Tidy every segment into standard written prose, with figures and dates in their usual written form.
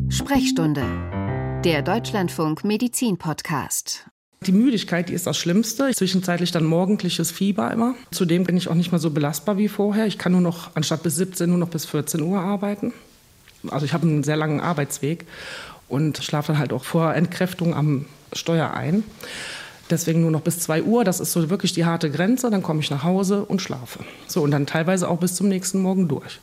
Sprechstunde, der Deutschlandfunk Medizin-Podcast. Die Müdigkeit, die ist das Schlimmste. Zwischenzeitlich dann morgendliches Fieber immer. Zudem bin ich auch nicht mehr so belastbar wie vorher. Ich kann nur noch, anstatt bis 17, nur noch bis 14 Uhr arbeiten. Also ich habe einen sehr langen Arbeitsweg und schlafe dann halt auch vor Entkräftung am Steuer ein. Deswegen nur noch bis 2 Uhr, das ist so wirklich die harte Grenze. Dann komme ich nach Hause und schlafe. So, und dann teilweise auch bis zum nächsten Morgen durch.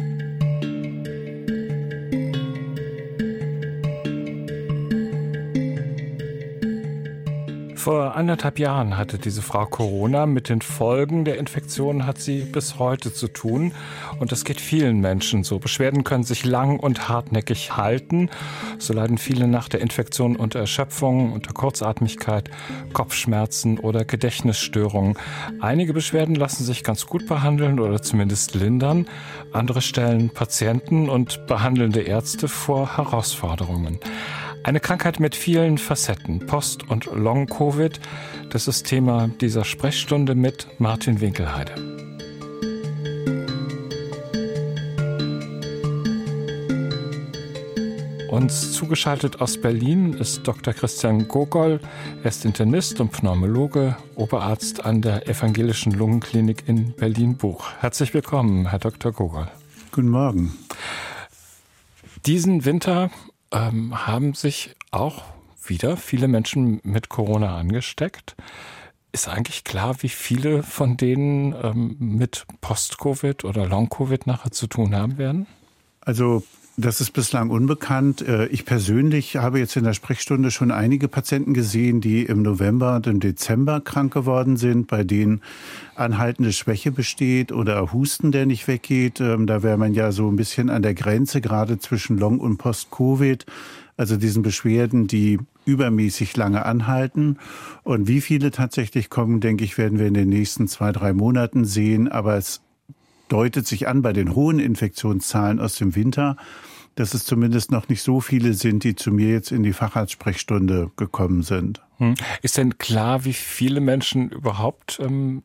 Vor 1,5 Jahren hatte diese Frau Corona. Mit den Folgen der Infektion hat sie bis heute zu tun. Und das geht vielen Menschen so. Beschwerden können sich lang und hartnäckig halten. So leiden viele nach der Infektion unter Erschöpfung, unter Kurzatmigkeit, Kopfschmerzen oder Gedächtnisstörungen. Einige Beschwerden lassen sich ganz gut behandeln oder zumindest lindern. Andere stellen Patienten und behandelnde Ärzte vor Herausforderungen. Eine Krankheit mit vielen Facetten, Post- und Long-Covid, das ist Thema dieser Sprechstunde mit Martin Winkelheide. Uns zugeschaltet aus Berlin ist Dr. Christian Gogol. Er ist Internist und Pneumologe, Oberarzt an der Evangelischen Lungenklinik in Berlin-Buch. Herzlich willkommen, Herr Dr. Gogol. Guten Morgen. Diesen Winter haben sich auch wieder viele Menschen mit Corona angesteckt. Ist eigentlich klar, wie viele von denen mit Post-Covid oder Long-Covid nachher zu tun haben werden? Also das ist bislang unbekannt. Ich persönlich habe jetzt in der Sprechstunde schon einige Patienten gesehen, die im November und im Dezember krank geworden sind, bei denen anhaltende Schwäche besteht oder Husten, der nicht weggeht. Da wäre man ja so ein bisschen an der Grenze, gerade zwischen Long- und Post-Covid. Also diesen Beschwerden, die übermäßig lange anhalten. Und wie viele tatsächlich kommen, denke ich, werden wir in den nächsten 2-3 Monaten sehen. Aber es deutet sich an bei den hohen Infektionszahlen aus dem Winter, dass es zumindest noch nicht so viele sind, die zu mir jetzt in die Facharztsprechstunde gekommen sind. Ist denn klar, wie viele Menschen überhaupt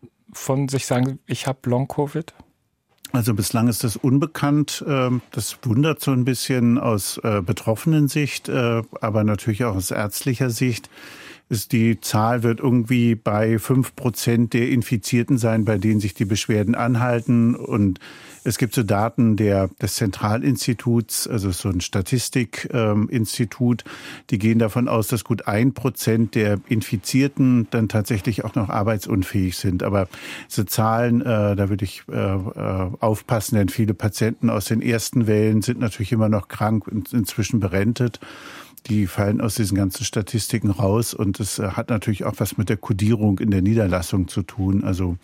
von sich sagen, ich habe Long-Covid? Also bislang ist das unbekannt. Das wundert so ein bisschen aus betroffenen Sicht, aber natürlich auch aus ärztlicher Sicht. Die Zahl wird irgendwie bei 5% der Infizierten sein, bei denen sich die Beschwerden anhalten. Und es gibt so Daten des Zentralinstituts, also so ein Statistikinstitut, die gehen davon aus, dass gut 1% der Infizierten dann tatsächlich auch noch arbeitsunfähig sind. Aber diese Zahlen, da würde ich aufpassen, denn viele Patienten aus den ersten Wellen sind natürlich immer noch krank und inzwischen berentet. Die fallen aus diesen ganzen Statistiken raus und es hat natürlich auch was mit der Kodierung in der Niederlassung zu tun. Also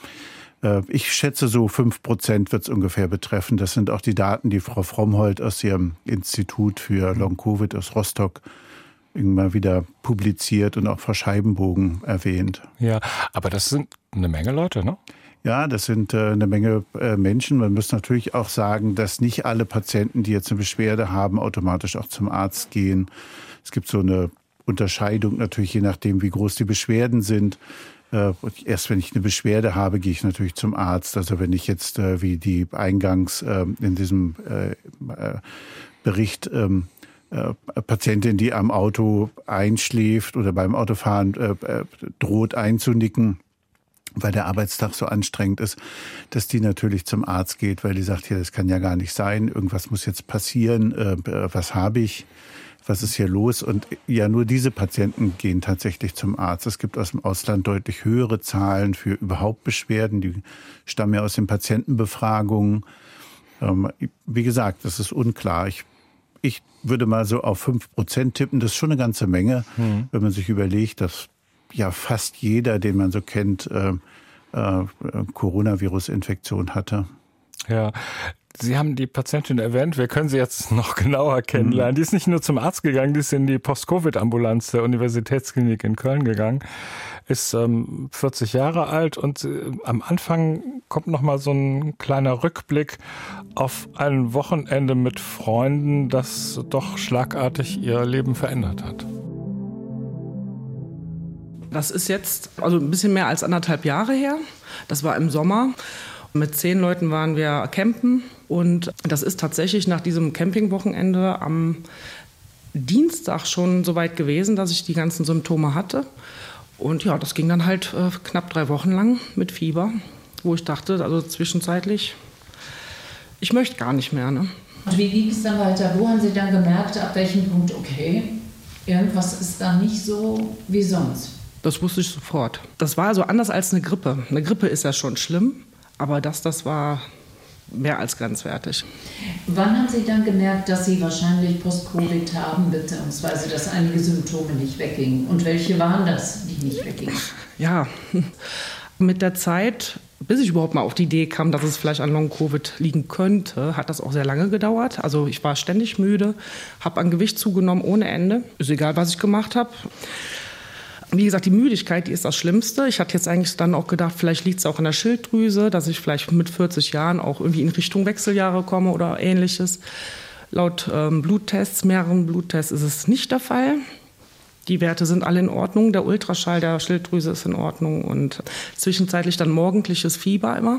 ich schätze, so 5% wird es ungefähr betreffen. Das sind auch die Daten, die Frau Frommholt aus ihrem Institut für Long-Covid aus Rostock immer wieder publiziert und auch Frau Scheibenbogen erwähnt. Ja, aber das sind eine Menge Leute, ne? Ja, das sind eine Menge Menschen. Man muss natürlich auch sagen, dass nicht alle Patienten, die jetzt eine Beschwerde haben, automatisch auch zum Arzt gehen. Es gibt so eine Unterscheidung natürlich, je nachdem, wie groß die Beschwerden sind. Erst wenn ich eine Beschwerde habe, gehe ich natürlich zum Arzt. Also wenn ich jetzt, wie die eingangs in diesem Bericht, Patientin, die am Auto einschläft oder beim Autofahren droht einzunicken, weil der Arbeitstag so anstrengend ist, dass die natürlich zum Arzt geht, weil die sagt, ja, das kann ja gar nicht sein, irgendwas muss jetzt passieren, was habe ich, was ist hier los? Und ja, nur diese Patienten gehen tatsächlich zum Arzt. Es gibt aus dem Ausland deutlich höhere Zahlen für überhaupt Beschwerden, die stammen ja aus den Patientenbefragungen. Wie gesagt, das ist unklar. Ich würde mal so auf 5% tippen, das ist schon eine ganze Menge, wenn man sich überlegt, dass ja fast jeder, den man so kennt, Coronavirus-Infektion hatte. Ja, Sie haben die Patientin erwähnt, wir können sie jetzt noch genauer kennenlernen. Die ist nicht nur zum Arzt gegangen, die ist in die Post-Covid-Ambulanz der Universitätsklinik in Köln gegangen, ist 40 Jahre alt und am Anfang kommt noch mal so ein kleiner Rückblick auf ein Wochenende mit Freunden, das doch schlagartig ihr Leben verändert hat. Das ist jetzt also ein bisschen mehr als 1,5 Jahre her. Das war im Sommer. Mit 10 Leuten waren wir campen und das ist tatsächlich nach diesem Campingwochenende am Dienstag schon so weit gewesen, dass ich die ganzen Symptome hatte. Und ja, das ging dann halt knapp 3 Wochen lang mit Fieber, wo ich dachte, also zwischenzeitlich, ich möchte gar nicht mehr. Ne? Und wie ging es dann weiter? Wo haben Sie dann gemerkt, ab welchem Punkt, okay, irgendwas ist da nicht so wie sonst? Das wusste ich sofort. Das war so anders als eine Grippe. Eine Grippe ist ja schon schlimm, aber das war mehr als grenzwertig. Wann haben Sie dann gemerkt, dass Sie wahrscheinlich Post-Covid haben, beziehungsweise dass einige Symptome nicht weggingen? Und welche waren das, die nicht weggingen? Ja, mit der Zeit, bis ich überhaupt mal auf die Idee kam, dass es vielleicht an Long-Covid liegen könnte, hat das auch sehr lange gedauert. Also ich war ständig müde, habe an Gewicht zugenommen ohne Ende. Ist egal, was ich gemacht habe. Wie gesagt, die Müdigkeit, die ist das Schlimmste. Ich hatte jetzt eigentlich dann auch gedacht, vielleicht liegt es auch an der Schilddrüse, dass ich vielleicht mit 40 Jahren auch irgendwie in Richtung Wechseljahre komme oder Ähnliches. Laut Bluttests, mehreren Bluttests ist es nicht der Fall. Die Werte sind alle in Ordnung. Der Ultraschall der Schilddrüse ist in Ordnung und zwischenzeitlich dann morgendliches Fieber immer.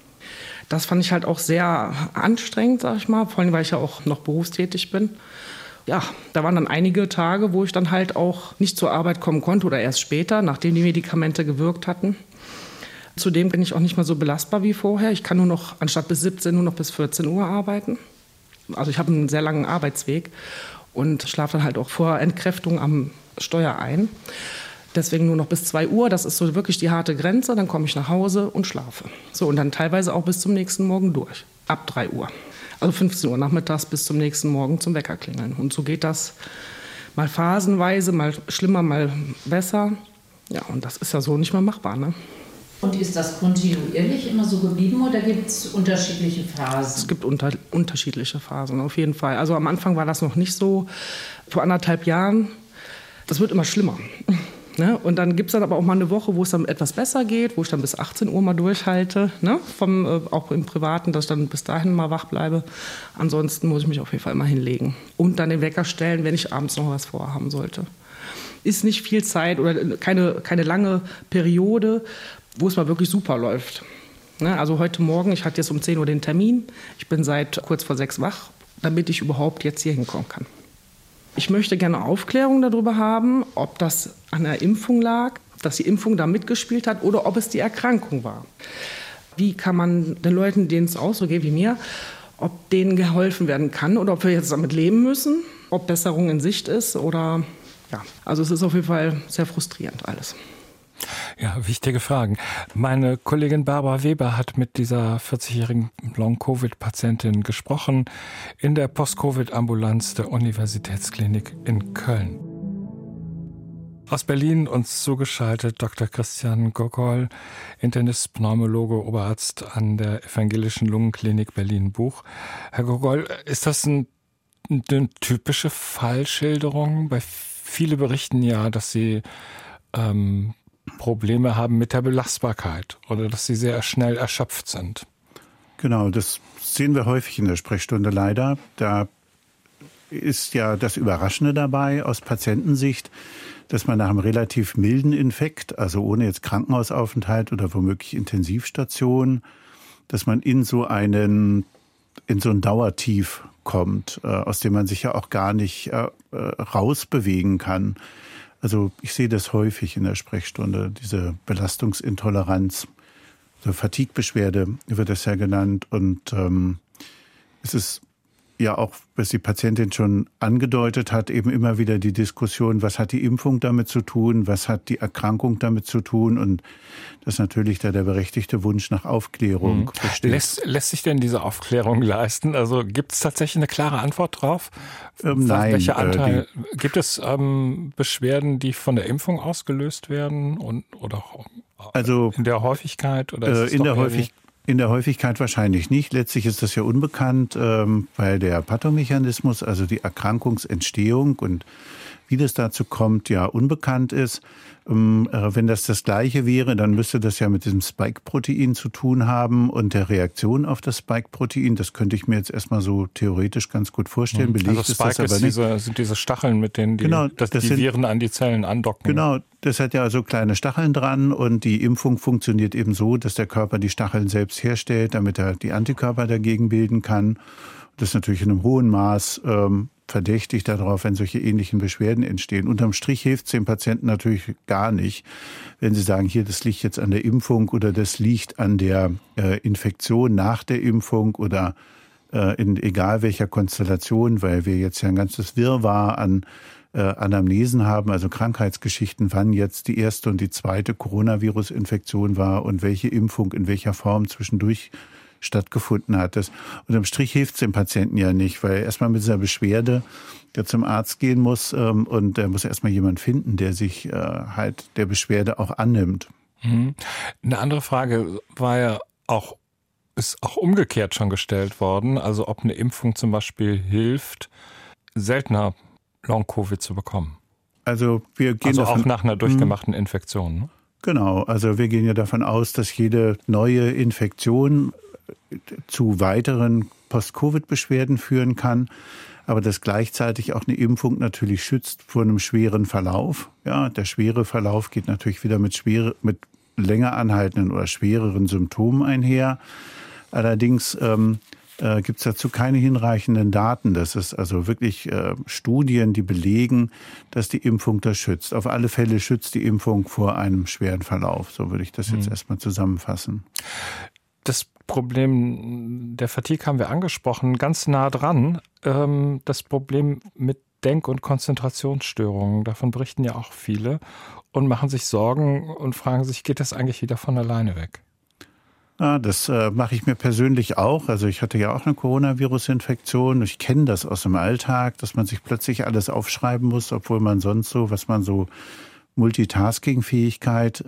Das fand ich halt auch sehr anstrengend, sag ich mal, vor allem, weil ich ja auch noch berufstätig bin. Ja, da waren dann einige Tage, wo ich dann halt auch nicht zur Arbeit kommen konnte oder erst später, nachdem die Medikamente gewirkt hatten. Zudem bin ich auch nicht mehr so belastbar wie vorher. Ich kann nur noch, anstatt bis 17, nur noch bis 14 Uhr arbeiten. Also ich habe einen sehr langen Arbeitsweg und schlafe dann halt auch vor Entkräftung am Steuer ein. Deswegen nur noch bis 2 Uhr, das ist so wirklich die harte Grenze. Dann komme ich nach Hause und schlafe. So, und dann teilweise auch bis zum nächsten Morgen durch, ab 3 Uhr. Also 15 Uhr nachmittags bis zum nächsten Morgen zum Wecker klingeln. Und so geht das mal phasenweise, mal schlimmer, mal besser. Ja, und das ist ja so nicht mehr machbar, ne? Und ist das kontinuierlich immer so geblieben oder gibt es unterschiedliche Phasen? Es gibt unterschiedliche Phasen, auf jeden Fall. Also am Anfang war das noch nicht so. Vor 1,5 Jahren, das wird immer schlimmer. Ne? Und dann gibt es dann aber auch mal eine Woche, wo es dann etwas besser geht, wo ich dann bis 18 Uhr mal durchhalte, ne? Auch im Privaten, dass ich dann bis dahin mal wach bleibe. Ansonsten muss ich mich auf jeden Fall immer hinlegen und dann den Wecker stellen, wenn ich abends noch was vorhaben sollte. Ist nicht viel Zeit oder keine lange Periode, wo es mal wirklich super läuft. Ne? Also heute Morgen, ich hatte jetzt um 10 Uhr den Termin, ich bin seit kurz vor 6 wach, damit ich überhaupt jetzt hier hinkommen kann. Ich möchte gerne Aufklärung darüber haben, ob das an der Impfung lag, dass die Impfung da mitgespielt hat oder ob es die Erkrankung war. Wie kann man den Leuten, denen es auch so geht wie mir, ob denen geholfen werden kann oder ob wir jetzt damit leben müssen, ob Besserung in Sicht ist oder ja. Also es ist auf jeden Fall sehr frustrierend alles. Ja, wichtige Fragen. Meine Kollegin Barbara Weber hat mit dieser 40-jährigen Long-Covid-Patientin gesprochen in der Post-Covid-Ambulanz der Universitätsklinik in Köln. Aus Berlin uns zugeschaltet Dr. Christian Gogol, Internist, Pneumologe, Oberarzt an der Evangelischen Lungenklinik Berlin-Buch. Herr Gogol, ist das eine typische Fallschilderung? Weil viele berichten ja, dass sie Probleme haben mit der Belastbarkeit oder dass sie sehr schnell erschöpft sind. Genau, das sehen wir häufig in der Sprechstunde leider. Da ist ja das Überraschende dabei aus Patientensicht, dass man nach einem relativ milden Infekt, also ohne jetzt Krankenhausaufenthalt oder womöglich Intensivstation, dass man in so ein Dauertief kommt, aus dem man sich ja auch gar nicht rausbewegen kann. Also ich sehe das häufig in der Sprechstunde, diese Belastungsintoleranz, so Fatigue-Beschwerde wird das ja genannt. Und es ist ja auch, was die Patientin schon angedeutet hat, eben immer wieder die Diskussion, was hat die Impfung damit zu tun, was hat die Erkrankung damit zu tun und dass natürlich da der berechtigte Wunsch nach Aufklärung besteht. Lässt sich denn diese Aufklärung leisten? Also gibt es tatsächlich eine klare Antwort drauf? Nein. Welcher Anteil? Gibt es Beschwerden, die von der Impfung ausgelöst werden oder also in der Häufigkeit? Oder ist es in der Häufigkeit wahrscheinlich nicht. Letztlich ist das ja unbekannt, weil der Pathomechanismus, also die Erkrankungsentstehung und wie das dazu kommt, ja unbekannt ist. Wenn das Gleiche wäre, dann müsste das ja mit diesem Spike-Protein zu tun haben und der Reaktion auf das Spike-Protein. Das könnte ich mir jetzt erstmal so theoretisch ganz gut vorstellen. Belegt also ist das aber nicht. Sind diese Stacheln, mit denen die Viren an die Zellen andocken. Genau, das hat ja so kleine Stacheln dran und die Impfung funktioniert eben so, dass der Körper die Stacheln selbst herstellt, damit er die Antikörper dagegen bilden kann. Das ist natürlich in einem hohen Maß verdächtig darauf, wenn solche ähnlichen Beschwerden entstehen. Unterm Strich hilft es dem Patienten natürlich gar nicht, wenn Sie sagen, hier, das liegt jetzt an der Impfung oder das liegt an der Infektion nach der Impfung oder in egal welcher Konstellation, weil wir jetzt ja ein ganzes Wirrwarr an Anamnesen haben, also Krankheitsgeschichten, wann jetzt die erste und die zweite Coronavirus-Infektion war und welche Impfung in welcher Form zwischendurch stattgefunden hat. Unterm Strich hilft es dem Patienten ja nicht, weil er erstmal mit dieser Beschwerde der zum Arzt gehen muss und er muss erstmal jemanden finden, der sich halt der Beschwerde auch annimmt. Eine andere Frage ist auch umgekehrt schon gestellt worden, also ob eine Impfung zum Beispiel hilft, seltener Long-Covid zu bekommen. Also wir gehen auch nach einer durchgemachten Infektion. Ne? Genau, also wir gehen ja davon aus, dass jede neue Infektion zu weiteren Post-Covid-Beschwerden führen kann, aber dass gleichzeitig auch eine Impfung natürlich schützt vor einem schweren Verlauf. Ja, der schwere Verlauf geht natürlich wieder mit länger anhaltenden oder schwereren Symptomen einher. Allerdings gibt es dazu keine hinreichenden Daten. Das ist also wirklich Studien, die belegen, dass die Impfung das schützt. Auf alle Fälle schützt die Impfung vor einem schweren Verlauf. So würde ich das jetzt erstmal zusammenfassen. Das Problem der Fatigue haben wir angesprochen, ganz nah dran. Das Problem mit Denk- und Konzentrationsstörungen, davon berichten ja auch viele und machen sich Sorgen und fragen sich, geht das eigentlich wieder von alleine weg? Ja, das mache ich mir persönlich auch. Also ich hatte ja auch eine Coronavirus-Infektion. Ich kenne das aus dem Alltag, dass man sich plötzlich alles aufschreiben muss, obwohl man sonst so, was man so Multitasking-Fähigkeit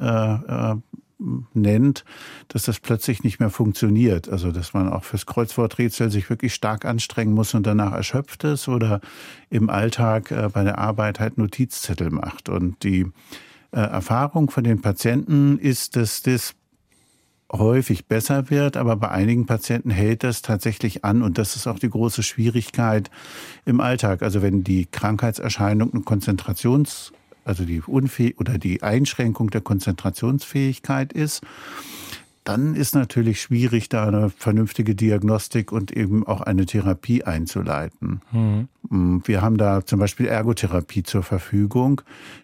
nennt, dass das plötzlich nicht mehr funktioniert. Also dass man auch fürs Kreuzworträtsel sich wirklich stark anstrengen muss und danach erschöpft ist oder im Alltag bei der Arbeit halt Notizzettel macht. Und die Erfahrung von den Patienten ist, dass das häufig besser wird, aber bei einigen Patienten hält das tatsächlich an und das ist auch die große Schwierigkeit im Alltag. Also wenn die Krankheitserscheinung eine also die Einschränkung der Konzentrationsfähigkeit ist, dann ist natürlich schwierig, da eine vernünftige Diagnostik und eben auch eine Therapie einzuleiten. Wir haben da zum Beispiel Ergotherapie zur Verfügung,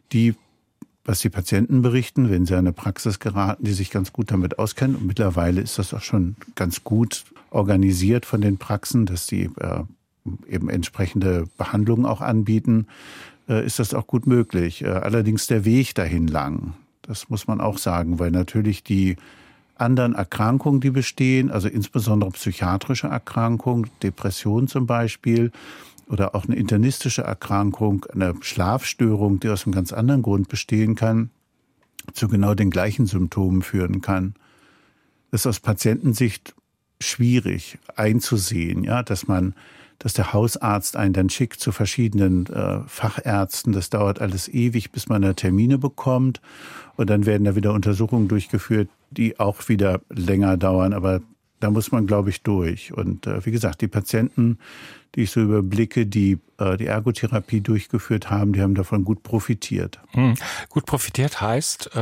was die Patienten berichten, wenn sie an eine Praxis geraten, die sich ganz gut damit auskennen. Und mittlerweile ist das auch schon ganz gut organisiert von den Praxen, dass die eben entsprechende Behandlungen auch anbieten, ist das auch gut möglich. Allerdings der Weg dahin lang, das muss man auch sagen, weil natürlich die anderen Erkrankungen, die bestehen, also insbesondere psychiatrische Erkrankungen, Depression zum Beispiel, oder auch eine internistische Erkrankung, eine Schlafstörung, die aus einem ganz anderen Grund bestehen kann, zu genau den gleichen Symptomen führen kann. Das ist aus Patientensicht schwierig einzusehen, ja, dass der Hausarzt einen dann schickt zu verschiedenen Fachärzten. Das dauert alles ewig, bis man da Termine bekommt. Und dann werden da wieder Untersuchungen durchgeführt, die auch wieder länger dauern. Aber da muss man, glaube ich, durch. Und wie gesagt, die Patienten, die ich so überblicke, die die Ergotherapie durchgeführt haben, die haben davon gut profitiert. Gut profitiert heißt,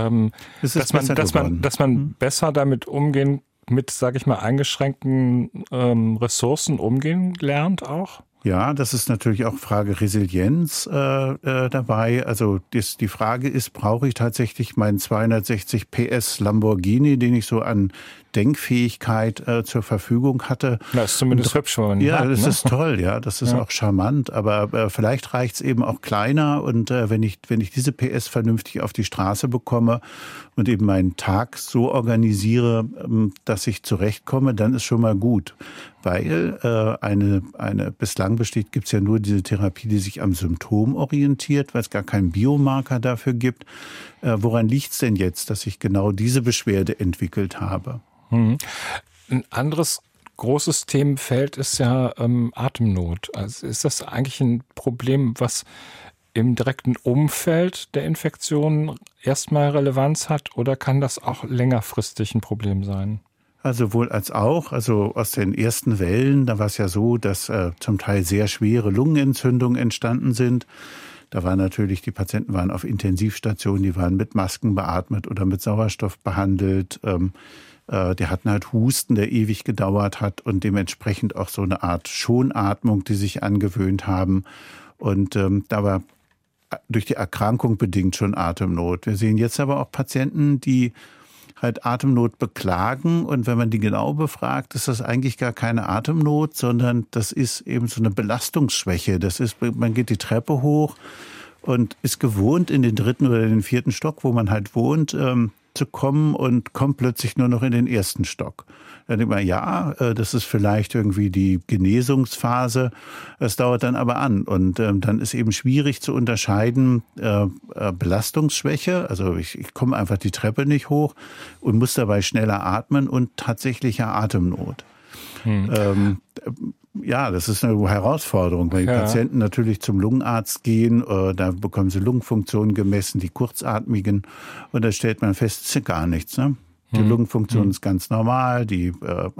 dass man besser damit umgehen, mit, sage ich mal, eingeschränkten Ressourcen umgehen lernt auch? Ja, das ist natürlich auch Frage Resilienz dabei. Also die Frage ist, brauche ich tatsächlich meinen 260 PS Lamborghini, den ich so an Denkfähigkeit zur Verfügung hatte. Das ist zumindest hübsch. Das ist toll, ja, das ist auch charmant. Aber vielleicht reicht es eben auch kleiner. Und wenn ich diese PS vernünftig auf die Straße bekomme und eben meinen Tag so organisiere, dass ich zurechtkomme, dann ist schon mal gut. Weil bislang gibt es ja nur diese Therapie, die sich am Symptom orientiert, weil es gar keinen Biomarker dafür gibt. Woran liegt es denn jetzt, dass ich genau diese Beschwerde entwickelt habe? Ein anderes großes Themenfeld ist ja Atemnot. Also ist das eigentlich ein Problem, was im direkten Umfeld der Infektion erstmal Relevanz hat, oder kann das auch längerfristig ein Problem sein? Also wohl als auch. Also aus den ersten Wellen, da war es ja so, dass zum Teil sehr schwere Lungenentzündungen entstanden sind. Da waren natürlich, die Patienten waren auf Intensivstationen, die waren mit Masken beatmet oder mit Sauerstoff behandelt. Die hatten halt Husten, der ewig gedauert hat und dementsprechend auch so eine Art Schonatmung, die sich angewöhnt haben. Und da war durch die Erkrankung bedingt schon Atemnot. Wir sehen jetzt aber auch Patienten, die halt Atemnot beklagen. Und wenn man die genau befragt, ist das eigentlich gar keine Atemnot, sondern das ist eben so eine Belastungsschwäche. Das ist, man geht die Treppe hoch und ist gewohnt, in den 3. oder den 4. Stock, wo man halt wohnt, zu kommen und kommt plötzlich nur noch in den 1. Stock. Dann denkt man, ja, das ist vielleicht irgendwie die Genesungsphase. Das dauert dann aber an. Und dann ist eben schwierig zu unterscheiden, Belastungsschwäche, also ich komme einfach die Treppe nicht hoch und muss dabei schneller atmen und tatsächlicher Atemnot. Ja, das ist eine Herausforderung, weil die Patienten natürlich zum Lungenarzt gehen, da bekommen sie Lungenfunktionen gemessen, die kurzatmigen, und da stellt man fest, es ist gar nichts, ne? Die Lungenfunktion ist ganz normal, die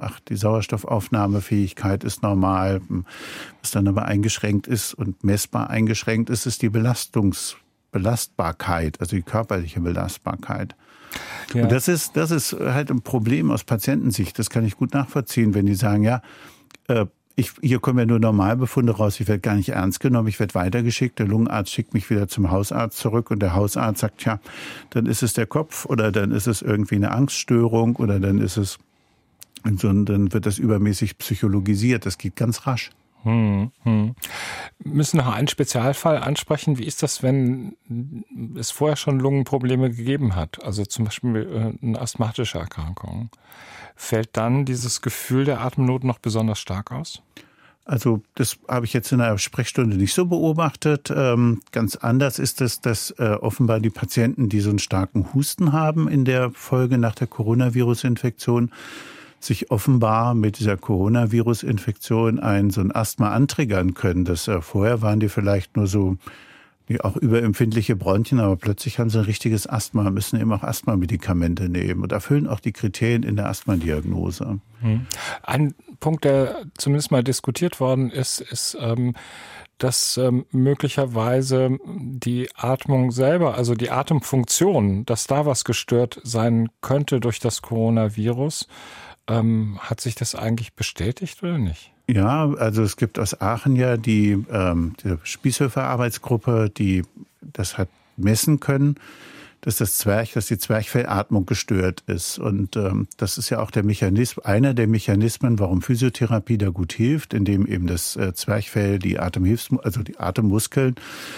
Sauerstoffaufnahmefähigkeit ist normal. Was dann aber eingeschränkt ist und messbar eingeschränkt ist, ist die Belastbarkeit, also die körperliche Belastbarkeit. Ja. Und das ist halt ein Problem aus Patientensicht. Das kann ich gut nachvollziehen, wenn die sagen, ja, hier kommen ja nur Normalbefunde raus, ich werde gar nicht ernst genommen, ich werde weitergeschickt, der Lungenarzt schickt mich wieder zum Hausarzt zurück und der Hausarzt sagt, ja, dann ist es der Kopf oder dann ist es irgendwie eine Angststörung oder dann ist es, dann wird das übermäßig psychologisiert, das geht ganz rasch. Müssen noch einen Spezialfall ansprechen. Wie ist das, wenn es vorher schon Lungenprobleme gegeben hat? Also zum Beispiel eine asthmatische Erkrankung. Fällt dann dieses Gefühl der Atemnot noch besonders stark aus? Also das habe ich jetzt in einer Sprechstunde nicht so beobachtet. Ganz anders ist es, dass offenbar die Patienten, die so einen starken Husten haben in der Folge nach der Coronavirus-Infektion, sich offenbar mit dieser Coronavirus-Infektion so ein Asthma antriggern können. Vorher waren die vielleicht nur so auch überempfindliche Bronchien, aber plötzlich haben sie ein richtiges Asthma, müssen eben auch Asthma-Medikamente nehmen und erfüllen auch die Kriterien in der Asthma-Diagnose. Ein Punkt, der zumindest mal diskutiert worden ist, dass möglicherweise die Atmung selber, also die Atemfunktion, dass da was gestört sein könnte durch das Coronavirus. Hat sich das eigentlich bestätigt oder nicht? Ja, also es gibt aus Aachen ja die Spießhöfer-Arbeitsgruppe, die das hat messen können, dass die Zwerchfellatmung gestört ist. Und das ist ja auch einer der Mechanismen, warum Physiotherapie da gut hilft, indem eben das Zwerchfell, die Atemmuskeln,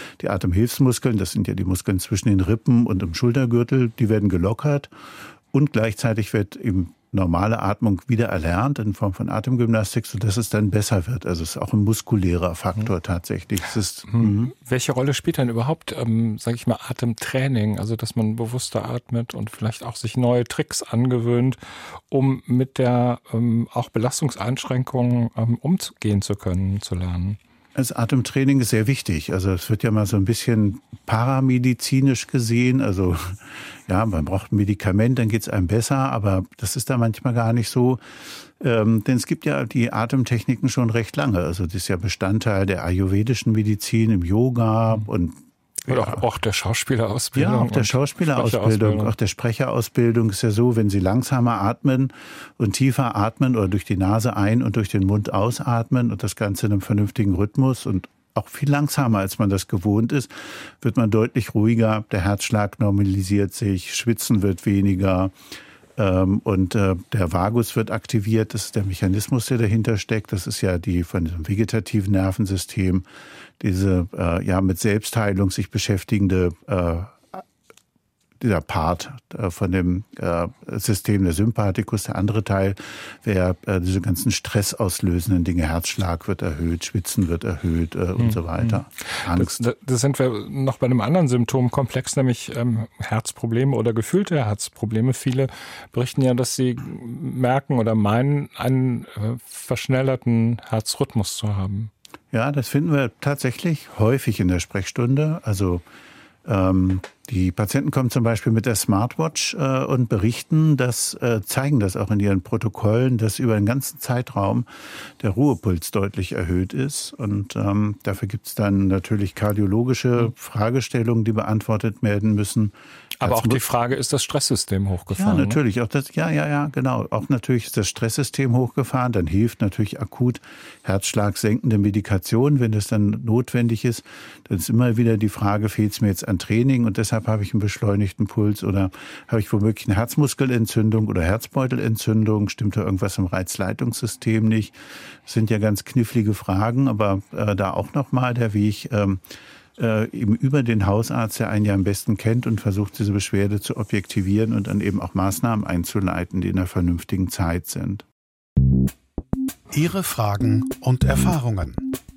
das sind ja die Muskeln zwischen den Rippen und im Schultergürtel, die werden gelockert und gleichzeitig wird eben normale Atmung wieder erlernt in Form von Atemgymnastik, sodass es dann besser wird. Also es ist auch ein muskulärer Faktor tatsächlich. Welche Rolle spielt denn überhaupt, Atemtraining? Also dass man bewusster atmet und vielleicht auch sich neue Tricks angewöhnt, um mit der auch Belastungseinschränkungen umgehen zu können, zu lernen? Das Atemtraining ist sehr wichtig. Also es wird ja mal so ein bisschen paramedizinisch gesehen. Also ja, man braucht ein Medikament, dann geht's einem besser, aber das ist da manchmal gar nicht so. Denn es gibt ja die Atemtechniken schon recht lange. Also das ist ja Bestandteil der ayurvedischen Medizin, im Yoga und oder auch der Schauspielerausbildung. Ja, auch der Schauspielerausbildung, auch der Sprecherausbildung ist ja so, wenn Sie langsamer atmen und tiefer atmen oder durch die Nase ein- und durch den Mund ausatmen und das Ganze in einem vernünftigen Rhythmus und auch viel langsamer, als man das gewohnt ist, wird man deutlich ruhiger, der Herzschlag normalisiert sich, Schwitzen wird weniger und der Vagus wird aktiviert. Das ist der Mechanismus, der dahinter steckt. Das ist ja von dem vegetativen Nervensystem, diese mit Selbstheilung sich beschäftigende dieser Part von dem System der Sympathikus. Der andere Teil wäre diese ganzen stressauslösenden Dinge. Herzschlag wird erhöht, Schwitzen wird erhöht und so weiter. Angst. Das sind wir noch bei einem anderen Symptomkomplex, nämlich Herzprobleme oder gefühlte Herzprobleme. Viele berichten ja, dass sie merken oder meinen, einen verschnellerten Herzrhythmus zu haben. Ja, das finden wir tatsächlich häufig in der Sprechstunde. Also Die Patienten kommen zum Beispiel mit der Smartwatch und berichten, zeigen das auch in ihren Protokollen, dass über den ganzen Zeitraum der Ruhepuls deutlich erhöht ist. Und dafür gibt es dann natürlich kardiologische Fragestellungen, die beantwortet werden müssen. Aber auch die Frage, ist das Stresssystem hochgefahren? Ja, natürlich. Auch das, genau. Auch natürlich ist das Stresssystem hochgefahren. Dann hilft natürlich akut herzschlagsenkende Medikation, wenn das dann notwendig ist. Dann ist immer wieder die Frage, fehlt es mir jetzt an Training und deshalb habe ich einen beschleunigten Puls oder habe ich womöglich eine Herzmuskelentzündung oder Herzbeutelentzündung? Stimmt da irgendwas im Reizleitungssystem nicht? Das sind ja ganz knifflige Fragen, aber da auch nochmal der Weg, eben über den Hausarzt, der einen ja am besten kennt und versucht, diese Beschwerde zu objektivieren und dann eben auch Maßnahmen einzuleiten, die in einer vernünftigen Zeit sind. Ihre Fragen und Erfahrungen.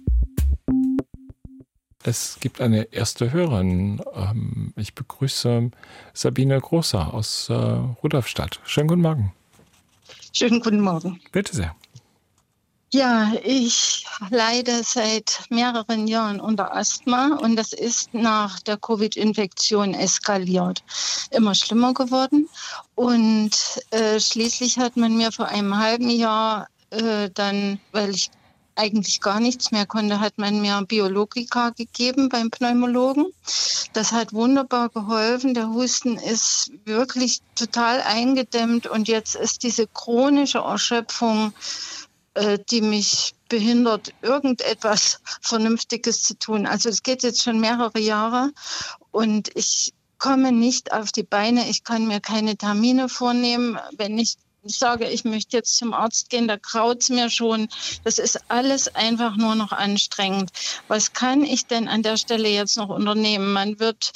Es gibt eine erste Hörerin. Ich begrüße Sabine Großer aus Rudolfstadt. Schönen guten Morgen. Schönen guten Morgen. Bitte sehr. Ja, ich leide seit mehreren Jahren unter Asthma und das ist nach der Covid-Infektion eskaliert. Immer schlimmer geworden und schließlich hat man mir vor einem halben Jahr dann, weil ich eigentlich gar nichts mehr konnte, hat man mir Biologika gegeben beim Pneumologen. Das hat wunderbar geholfen. Der Husten ist wirklich total eingedämmt und jetzt ist diese chronische Erschöpfung, die mich behindert, irgendetwas Vernünftiges zu tun. Also es geht jetzt schon mehrere Jahre und ich komme nicht auf die Beine. Ich kann mir keine Termine vornehmen. Wenn ich sage, ich möchte jetzt zum Arzt gehen, da kraut's mir schon. Das ist alles einfach nur noch anstrengend. Was kann ich denn an der Stelle jetzt noch unternehmen? Man wird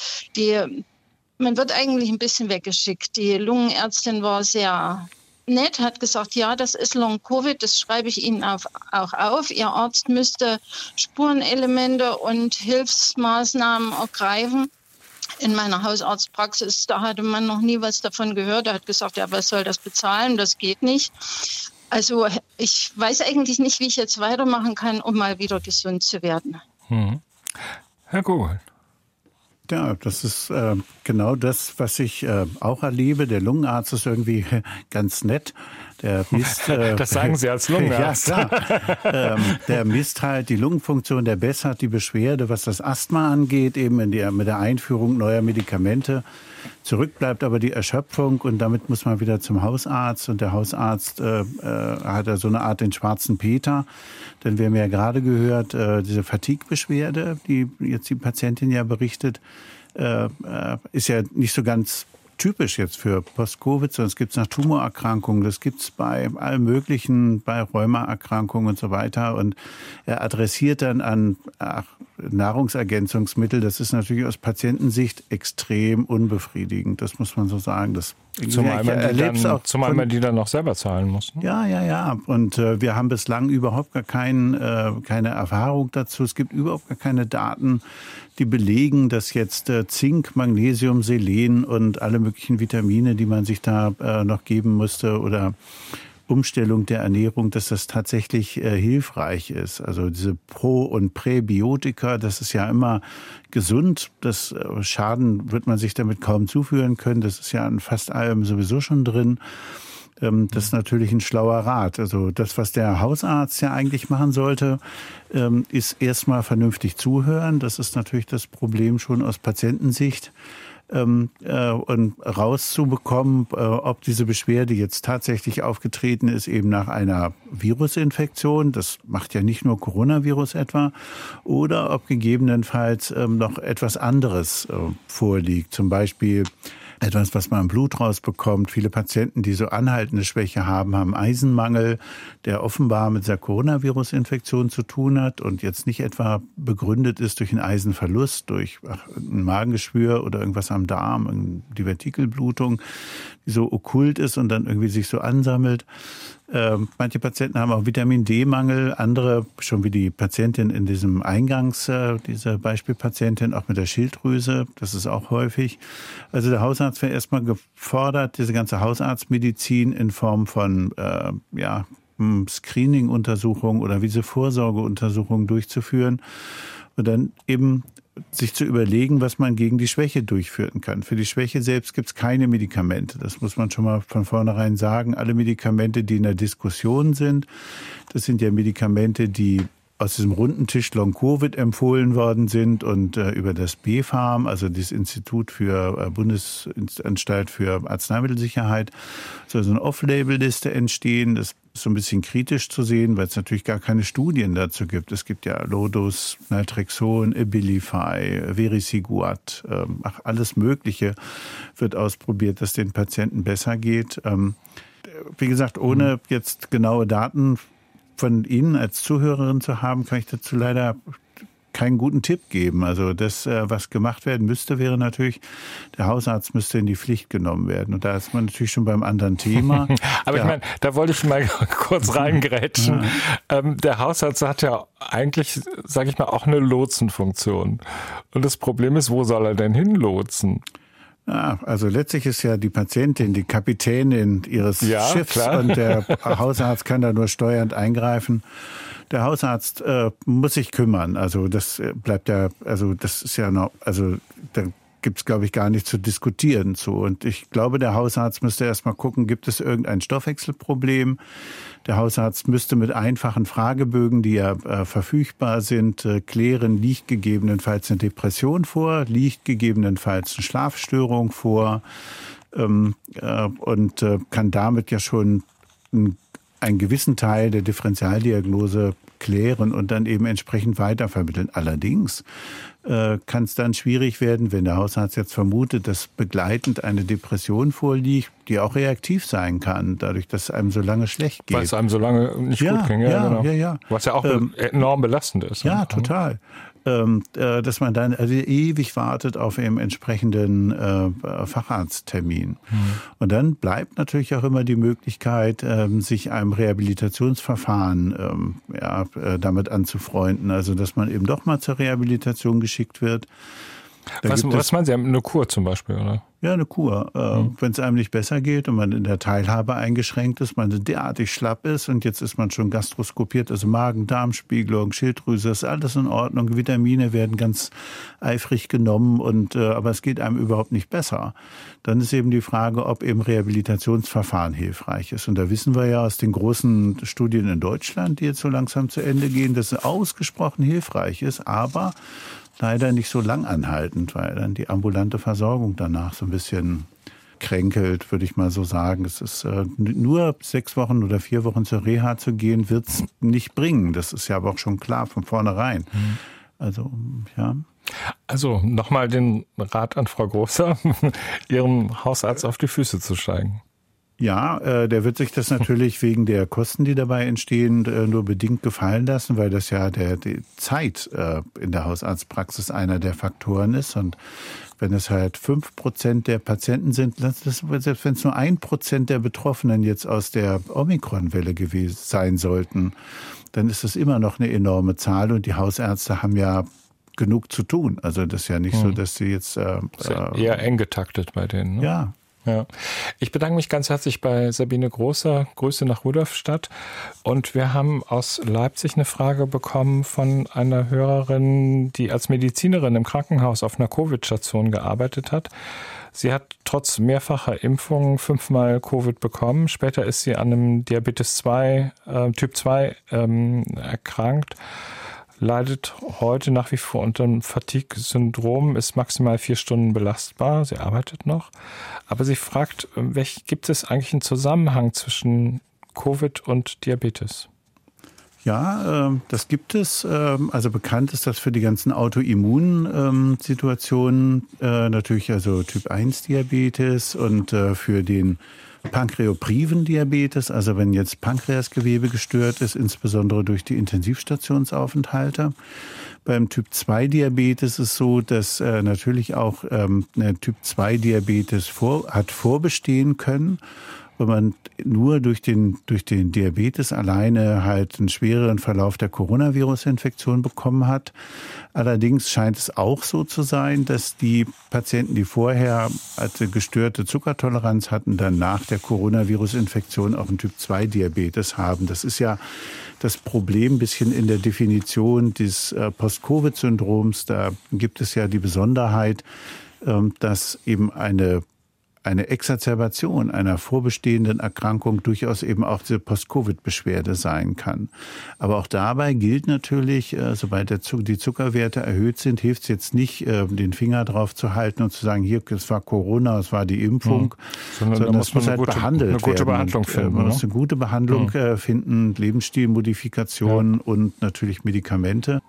eigentlich ein bisschen weggeschickt. Die Lungenärztin war sehr nett, hat gesagt, ja, das ist Long-Covid, das schreibe ich Ihnen auch auf. Ihr Arzt müsste Spurenelemente und Hilfsmaßnahmen ergreifen. In meiner Hausarztpraxis, da hatte man noch nie was davon gehört. Er hat gesagt, ja, was soll das bezahlen? Das geht nicht. Also ich weiß eigentlich nicht, wie ich jetzt weitermachen kann, um mal wieder gesund zu werden. Herr Gogol. Ja, das ist genau das, was ich auch erlebe. Der Lungenarzt ist irgendwie ganz nett. Der misst, das sagen Sie als Lungenarzt. Ja, klar. Der misst halt die Lungenfunktion, der bessert die Beschwerde, was das Asthma angeht, eben mit der Einführung neuer Medikamente. Zurück bleibt aber die Erschöpfung und damit muss man wieder zum Hausarzt. Und der Hausarzt hat ja so eine Art den schwarzen Peter. Denn wir haben ja gerade gehört, diese Fatigue-Beschwerde, die jetzt die Patientin ja berichtet, ist ja nicht so ganz typisch jetzt für Post-Covid, sondern es gibt es nach Tumorerkrankungen, das gibt es bei allem Möglichen, bei Rheumaerkrankungen und so weiter. Und er adressiert dann an Nahrungsergänzungsmittel. Das ist natürlich aus Patientensicht extrem unbefriedigend, das muss man so sagen. Zumal man die dann noch selber zahlen muss. Ne? Ja. Und wir haben bislang überhaupt gar keine Erfahrung dazu. Es gibt überhaupt gar keine Daten, die belegen, dass jetzt Zink, Magnesium, Selen und alle möglichen Vitamine, die man sich da noch geben musste oder Umstellung der Ernährung, dass das tatsächlich hilfreich ist. Also diese Pro- und Präbiotika, das ist ja immer gesund. Das Schaden wird man sich damit kaum zuführen können. Das ist ja an fast allem sowieso schon drin. Das ist natürlich ein schlauer Rat. Also das, was der Hausarzt ja eigentlich machen sollte, ist erstmal vernünftig zuhören. Das ist natürlich das Problem schon aus Patientensicht. Und rauszubekommen, ob diese Beschwerde jetzt tatsächlich aufgetreten ist, eben nach einer Virusinfektion, das macht ja nicht nur Coronavirus etwa, oder ob gegebenenfalls noch etwas anderes vorliegt, zum Beispiel etwas, was man im Blut rausbekommt. Viele Patienten, die so anhaltende Schwäche haben, haben Eisenmangel, der offenbar mit der Coronavirus-Infektion zu tun hat und jetzt nicht etwa begründet ist durch einen Eisenverlust, durch ein Magengeschwür oder irgendwas am Darm, die Vertikelblutung, die so okkult ist und dann irgendwie sich so ansammelt. Manche Patienten haben auch Vitamin-D-Mangel, andere, schon wie die Patientin in diesem diese Beispielpatientin, auch mit der Schilddrüse, das ist auch häufig. Also der Hausarzt wäre erstmal gefordert, diese ganze Hausarztmedizin in Form von Screening-Untersuchungen oder diese Vorsorgeuntersuchungen durchzuführen. Und dann eben sich zu überlegen, was man gegen die Schwäche durchführen kann. Für die Schwäche selbst gibt es keine Medikamente. Das muss man schon mal von vornherein sagen. Alle Medikamente, die in der Diskussion sind, das sind ja Medikamente, die aus diesem runden Tisch Long-Covid empfohlen worden sind und über das BfArM, also das Institut für Bundesanstalt für Arzneimittelsicherheit, soll so eine Off-Label-Liste entstehen. Das ist so ein bisschen kritisch zu sehen, weil es natürlich gar keine Studien dazu gibt. Es gibt ja Low-Dose, Naltrexon, Abilify, Vericiguat, alles Mögliche wird ausprobiert, dass den Patienten besser geht. Wie gesagt, ohne jetzt genaue Daten von Ihnen als Zuhörerin zu haben, kann ich dazu leider keinen guten Tipp geben. Also das, was gemacht werden müsste, wäre natürlich, der Hausarzt müsste in die Pflicht genommen werden. Und da ist man natürlich schon beim anderen Thema. Aber ich meine, da wollte ich mal kurz reingrätschen. Der Hausarzt hat ja eigentlich, sage ich mal, auch eine Lotsenfunktion. Und das Problem ist, wo soll er denn hinlotsen? Ja, also letztlich ist ja die Patientin die Kapitänin ihres Schiffs, klar. Und der Hausarzt kann da nur steuernd eingreifen. Der Hausarzt muss sich kümmern. Also das bleibt ja, also das ist ja noch, also da gibt's, glaube ich, gar nicht zu diskutieren zu. Und ich glaube, der Hausarzt müsste erst mal gucken, gibt es irgendein Stoffwechselproblem? Der Hausarzt müsste mit einfachen Fragebögen, die ja verfügbar sind, klären, liegt gegebenenfalls eine Depression vor, liegt gegebenenfalls eine Schlafstörung vor und kann damit ja schon einen gewissen Teil der Differentialdiagnose klären und dann eben entsprechend weitervermitteln. Allerdings kann es dann schwierig werden, wenn der Hausarzt jetzt vermutet, dass begleitend eine Depression vorliegt, die auch reaktiv sein kann, dadurch, dass es einem so lange schlecht geht. Weil es einem so lange nicht gut ging. Ja, genau. Was ja auch enorm belastend ist. Ja, total. Dass man dann also ewig wartet auf eben entsprechenden Facharzttermin. Und dann bleibt natürlich auch immer die Möglichkeit, sich einem Rehabilitationsverfahren damit anzufreunden. Also dass man eben doch mal zur Rehabilitation geschickt wird. Was meinen Sie? Eine Kur zum Beispiel, oder? Ja, eine Kur. Wenn es einem nicht besser geht und man in der Teilhabe eingeschränkt ist, man derartig schlapp ist und jetzt ist man schon gastroskopiert, also Magen-Darm-Spiegelung, Schilddrüse, ist alles in Ordnung. Vitamine werden ganz eifrig genommen aber es geht einem überhaupt nicht besser. Dann ist eben die Frage, ob eben Rehabilitationsverfahren hilfreich ist. Und da wissen wir ja aus den großen Studien in Deutschland, die jetzt so langsam zu Ende gehen, dass es ausgesprochen hilfreich ist, aber leider nicht so lang anhaltend, weil dann die ambulante Versorgung danach so ein bisschen kränkelt, würde ich mal so sagen. Es ist nur 6 Wochen oder 4 Wochen zur Reha zu gehen, wird es nicht bringen. Das ist ja aber auch schon klar von vornherein. Also, ja. Also nochmal den Rat an Frau Großer, Ihrem Hausarzt auf die Füße zu steigen. Ja, der wird sich das natürlich wegen der Kosten, die dabei entstehen, nur bedingt gefallen lassen, weil das ja die Zeit in der Hausarztpraxis einer der Faktoren ist. Und wenn es halt 5% der Patienten sind, selbst wenn es nur 1% der Betroffenen jetzt aus der Omikron-Welle gewesen sein sollten, dann ist das immer noch eine enorme Zahl. Und die Hausärzte haben ja genug zu tun. Also das ist ja nicht so, dass sie jetzt ist ja eher eng getaktet bei denen. Ne? Ja. Ja. Ich bedanke mich ganz herzlich bei Sabine Großer. Grüße nach Rudolstadt. Und wir haben aus Leipzig eine Frage bekommen von einer Hörerin, die als Medizinerin im Krankenhaus auf einer Covid-Station gearbeitet hat. Sie hat trotz mehrfacher Impfungen 5-mal Covid bekommen. Später ist sie an einem Diabetes 2, Typ 2 erkrankt. Leidet heute nach wie vor unter einem Fatigue-Syndrom, ist maximal 4 Stunden belastbar. Sie arbeitet noch. Aber sie fragt, gibt es eigentlich einen Zusammenhang zwischen Covid und Diabetes? Ja, das gibt es. Also bekannt ist das für die ganzen Autoimmunsituationen, natürlich also Typ 1 Diabetes und für den pankreopriven Diabetes, also wenn jetzt Pankreasgewebe gestört ist, insbesondere durch die Intensivstationsaufenthalte. Beim Typ 2 Diabetes ist es so, dass natürlich auch Typ 2 Diabetes hat vorbestehen können. wenn man nur durch den Diabetes alleine halt einen schwereren Verlauf der Coronavirus-Infektion bekommen hat. Allerdings scheint es auch so zu sein, dass die Patienten, die vorher eine gestörte Zuckertoleranz hatten, dann nach der Coronavirus-Infektion auch einen Typ-2-Diabetes haben. Das ist ja das Problem ein bisschen in der Definition des Post-Covid-Syndroms. Da gibt es ja die Besonderheit, dass eben eine Exazerbation einer vorbestehenden Erkrankung durchaus eben auch diese Post-Covid-Beschwerde sein kann. Aber auch dabei gilt natürlich, sobald die Zuckerwerte erhöht sind, hilft es jetzt nicht, den Finger drauf zu halten und zu sagen, hier, es war Corona, es war die Impfung, sondern das muss halt behandelt werden. Eine gute Behandlung finden. Man muss eine gute Behandlung finden, Lebensstilmodifikationen und natürlich Medikamente.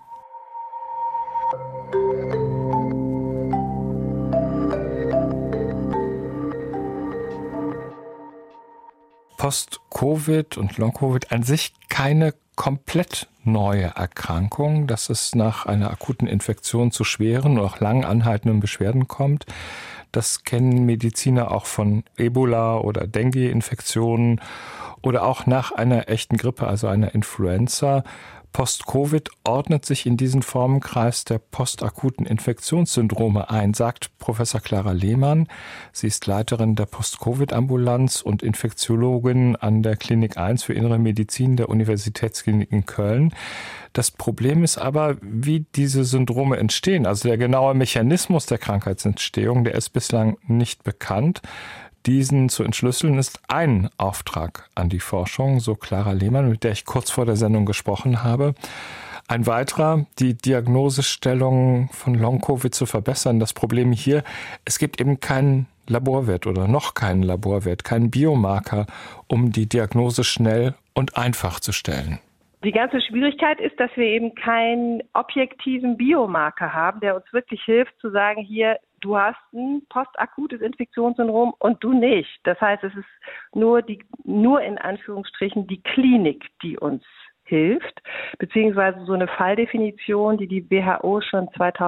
Post-Covid und Long-Covid an sich keine komplett neue Erkrankung, dass es nach einer akuten Infektion zu schweren oder auch lang anhaltenden Beschwerden kommt. Das kennen Mediziner auch von Ebola oder Dengue-Infektionen oder auch nach einer echten Grippe, also einer Influenza. Post-Covid ordnet sich in diesen Formenkreis der postakuten Infektionssyndrome ein, sagt Professor Clara Lehmann. Sie ist Leiterin der Post-Covid-Ambulanz und Infektiologin an der Klinik 1 für Innere Medizin der Universitätsklinik in Köln. Das Problem ist aber, wie diese Syndrome entstehen. Also der genaue Mechanismus der Krankheitsentstehung, der ist bislang nicht bekannt. Diesen zu entschlüsseln ist ein Auftrag an die Forschung, so Clara Lehmann, mit der ich kurz vor der Sendung gesprochen habe. Ein weiterer, die Diagnosestellung von Long-Covid zu verbessern. Das Problem hier, es gibt eben keinen Laborwert oder noch keinen Laborwert, keinen Biomarker, um die Diagnose schnell und einfach zu stellen. Die ganze Schwierigkeit ist, dass wir eben keinen objektiven Biomarker haben, der uns wirklich hilft zu sagen, hier, du hast ein postakutes Infektionssyndrom und du nicht. Das heißt, es ist nur in Anführungsstrichen die Klinik, die uns hilft, beziehungsweise so eine Falldefinition, die WHO schon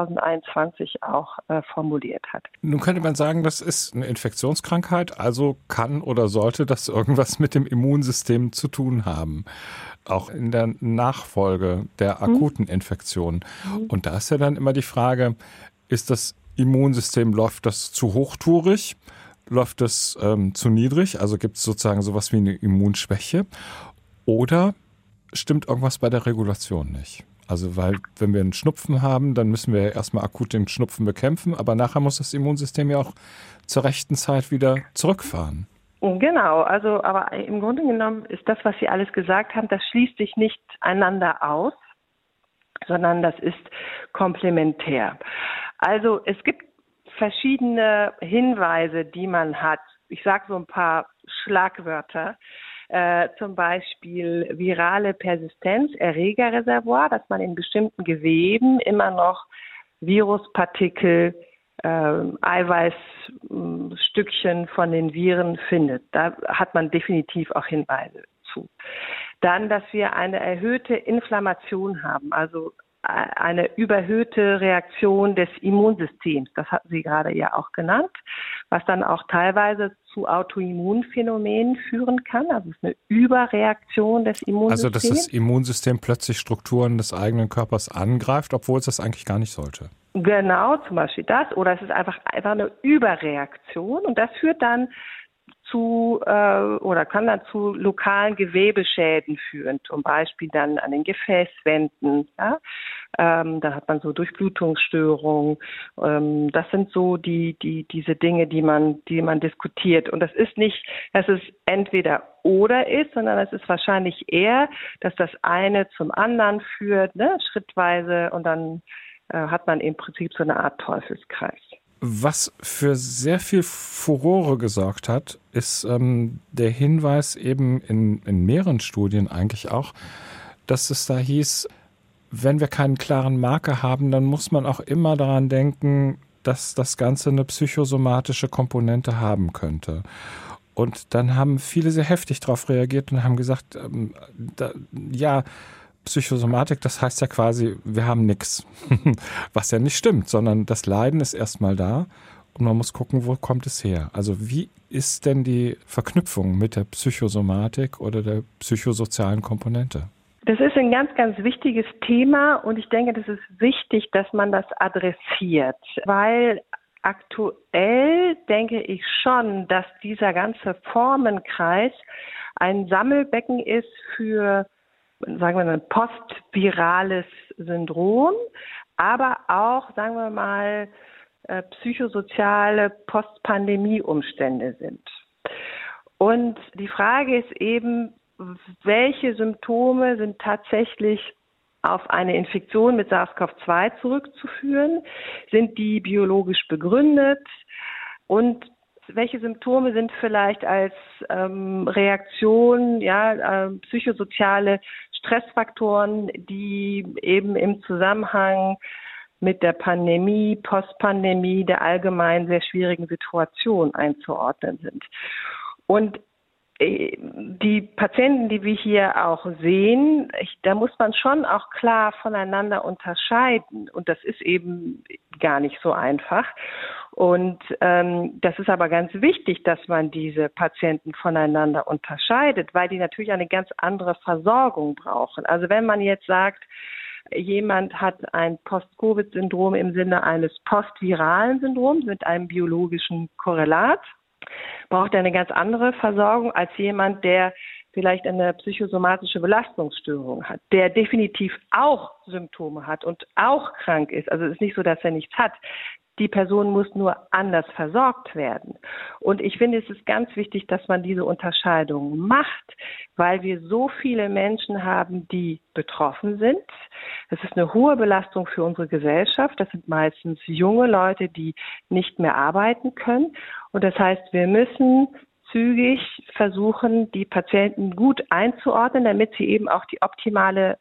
2021 auch formuliert hat. Nun könnte man sagen, das ist eine Infektionskrankheit, also kann oder sollte das irgendwas mit dem Immunsystem zu tun haben. Auch in der Nachfolge der akuten Infektion. Und da ist ja dann immer die Frage, ist das Immunsystem, läuft das zu hochtourig? Läuft das zu niedrig? Also gibt es sozusagen sowas wie eine Immunschwäche? Oder stimmt irgendwas bei der Regulation nicht? Also weil, wenn wir einen Schnupfen haben, dann müssen wir erstmal akut den Schnupfen bekämpfen, aber nachher muss das Immunsystem ja auch zur rechten Zeit wieder zurückfahren. Genau, also aber im Grunde genommen ist das, was Sie alles gesagt haben, das schließt sich nicht einander aus, sondern das ist komplementär. Also es gibt verschiedene Hinweise, die man hat. Ich sage so ein paar Schlagwörter, zum Beispiel virale Persistenz, Erregerreservoir, dass man in bestimmten Geweben immer noch Viruspartikel, Eiweißstückchen von den Viren findet. Da hat man definitiv auch Hinweise zu. Dann, dass wir eine erhöhte Inflammation haben, also eine überhöhte Reaktion des Immunsystems. Das hatten Sie gerade ja auch genannt, was dann auch teilweise zu Autoimmunphänomenen führen kann. Also es ist eine Überreaktion des Immunsystems. Also dass das Immunsystem plötzlich Strukturen des eigenen Körpers angreift, obwohl es das eigentlich gar nicht sollte. Genau, zum Beispiel das. Oder es ist einfach eine Überreaktion und das führt dann kann dann zu lokalen Gewebeschäden führen, zum Beispiel dann an den Gefäßwänden. Ja? Da hat man so Durchblutungsstörungen. Das sind so diese Dinge, die man diskutiert. Und das ist nicht, dass es entweder oder ist, sondern es ist wahrscheinlich eher, dass das eine zum anderen führt, ne? Schrittweise, und dann hat man im Prinzip so eine Art Teufelskreis. Was für sehr viel Furore gesorgt hat, ist der Hinweis eben in mehreren Studien eigentlich auch, dass es da hieß, wenn wir keinen klaren Marker haben, dann muss man auch immer daran denken, dass das Ganze eine psychosomatische Komponente haben könnte. Und dann haben viele sehr heftig darauf reagiert und haben gesagt, Psychosomatik, das heißt ja quasi, wir haben nichts, was ja nicht stimmt, sondern das Leiden ist erstmal da und man muss gucken, wo kommt es her. Also wie ist denn die Verknüpfung mit der Psychosomatik oder der psychosozialen Komponente? Das ist ein ganz, ganz wichtiges Thema und ich denke, das ist wichtig, dass man das adressiert, weil aktuell denke ich schon, dass dieser ganze Formenkreis ein Sammelbecken ist für, sagen wir mal, ein postvirales Syndrom, aber auch, sagen wir mal, psychosoziale Postpandemie-Umstände sind. Und die Frage ist eben, welche Symptome sind tatsächlich auf eine Infektion mit SARS-CoV-2 zurückzuführen? Sind die biologisch begründet? Und welche Symptome sind vielleicht als Reaktion, psychosoziale Stressfaktoren, die eben im Zusammenhang mit der Pandemie, Postpandemie, der allgemein sehr schwierigen Situation einzuordnen sind? Und die Patienten, die wir hier auch sehen, da muss man schon auch klar voneinander unterscheiden. Und das ist eben gar nicht so einfach. Und das ist aber ganz wichtig, dass man diese Patienten voneinander unterscheidet, weil die natürlich eine ganz andere Versorgung brauchen. Also wenn man jetzt sagt, jemand hat ein Post-Covid-Syndrom im Sinne eines postviralen Syndroms mit einem biologischen Korrelat, braucht er eine ganz andere Versorgung als jemand, der vielleicht eine psychosomatische Belastungsstörung hat, der definitiv auch Symptome hat und auch krank ist. Also es ist nicht so, dass er nichts hat. Die Person muss nur anders versorgt werden. Und ich finde, es ist ganz wichtig, dass man diese Unterscheidung macht, weil wir so viele Menschen haben, die betroffen sind. Das ist eine hohe Belastung für unsere Gesellschaft. Das sind meistens junge Leute, die nicht mehr arbeiten können. Und das heißt, wir müssen zügig versuchen, die Patienten gut einzuordnen, damit sie eben auch die optimale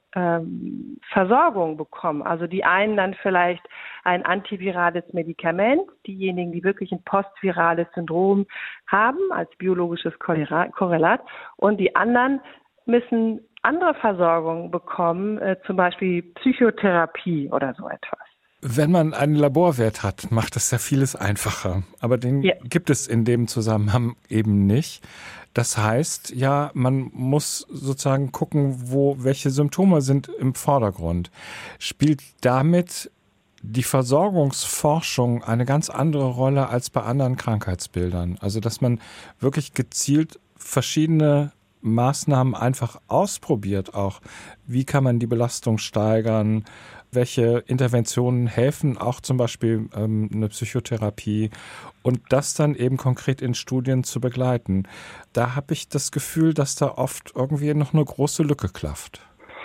Versorgung bekommen. Also die einen dann vielleicht ein antivirales Medikament, diejenigen, die wirklich ein postvirales Syndrom haben als biologisches Korrelat, und die anderen müssen andere Versorgung bekommen, zum Beispiel Psychotherapie oder so etwas. Wenn man einen Laborwert hat, macht das ja vieles einfacher. Aber den gibt es in dem Zusammenhang eben nicht. Das heißt, ja, man muss sozusagen gucken, welche Symptome sind im Vordergrund. Spielt damit die Versorgungsforschung eine ganz andere Rolle als bei anderen Krankheitsbildern? Also, dass man wirklich gezielt verschiedene Maßnahmen einfach ausprobiert auch. Wie kann man die Belastung steigern? Welche Interventionen helfen, auch zum Beispiel eine Psychotherapie, und das dann eben konkret in Studien zu begleiten. Da habe ich das Gefühl, dass da oft irgendwie noch eine große Lücke klafft.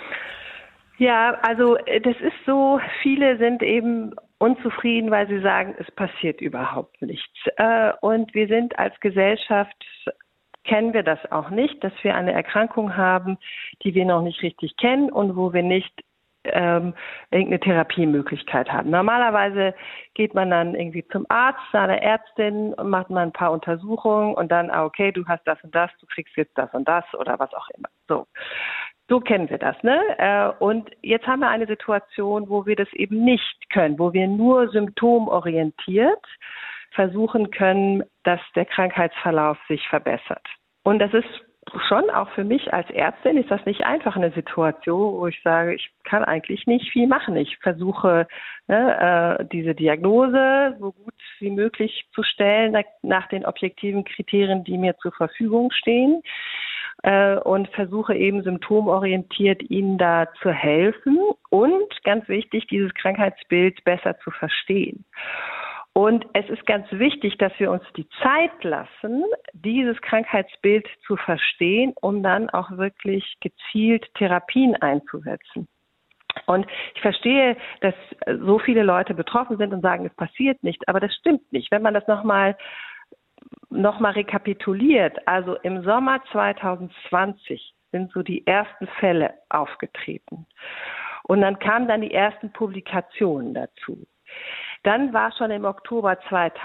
Ja, also das ist so, viele sind eben unzufrieden, weil sie sagen, es passiert überhaupt nichts. Und wir sind als Gesellschaft, kennen wir das auch nicht, dass wir eine Erkrankung haben, die wir noch nicht richtig kennen und wo wir nicht irgendeine Therapiemöglichkeit haben. Normalerweise geht man dann irgendwie zum Arzt, zu einer Ärztin und macht mal ein paar Untersuchungen und dann, okay, du hast das und das, du kriegst jetzt das und das oder was auch immer. So kennen wir das, ne? Und jetzt haben wir eine Situation, wo wir das eben nicht können, wo wir nur symptomorientiert versuchen können, dass der Krankheitsverlauf sich verbessert. Und das ist schon auch für mich als Ärztin ist das nicht einfach eine Situation, wo ich sage, ich kann eigentlich nicht viel machen. Ich versuche, diese Diagnose so gut wie möglich zu stellen nach den objektiven Kriterien, die mir zur Verfügung stehen, und versuche eben symptomorientiert Ihnen da zu helfen und ganz wichtig, dieses Krankheitsbild besser zu verstehen. Und es ist ganz wichtig, dass wir uns die Zeit lassen, dieses Krankheitsbild zu verstehen, um dann auch wirklich gezielt Therapien einzusetzen. Und ich verstehe, dass so viele Leute betroffen sind und sagen, es passiert nicht, aber das stimmt nicht. Wenn man das noch mal rekapituliert, also im Sommer 2020 sind so die ersten Fälle aufgetreten. Und dann kamen dann die ersten Publikationen dazu. Dann war schon im Oktober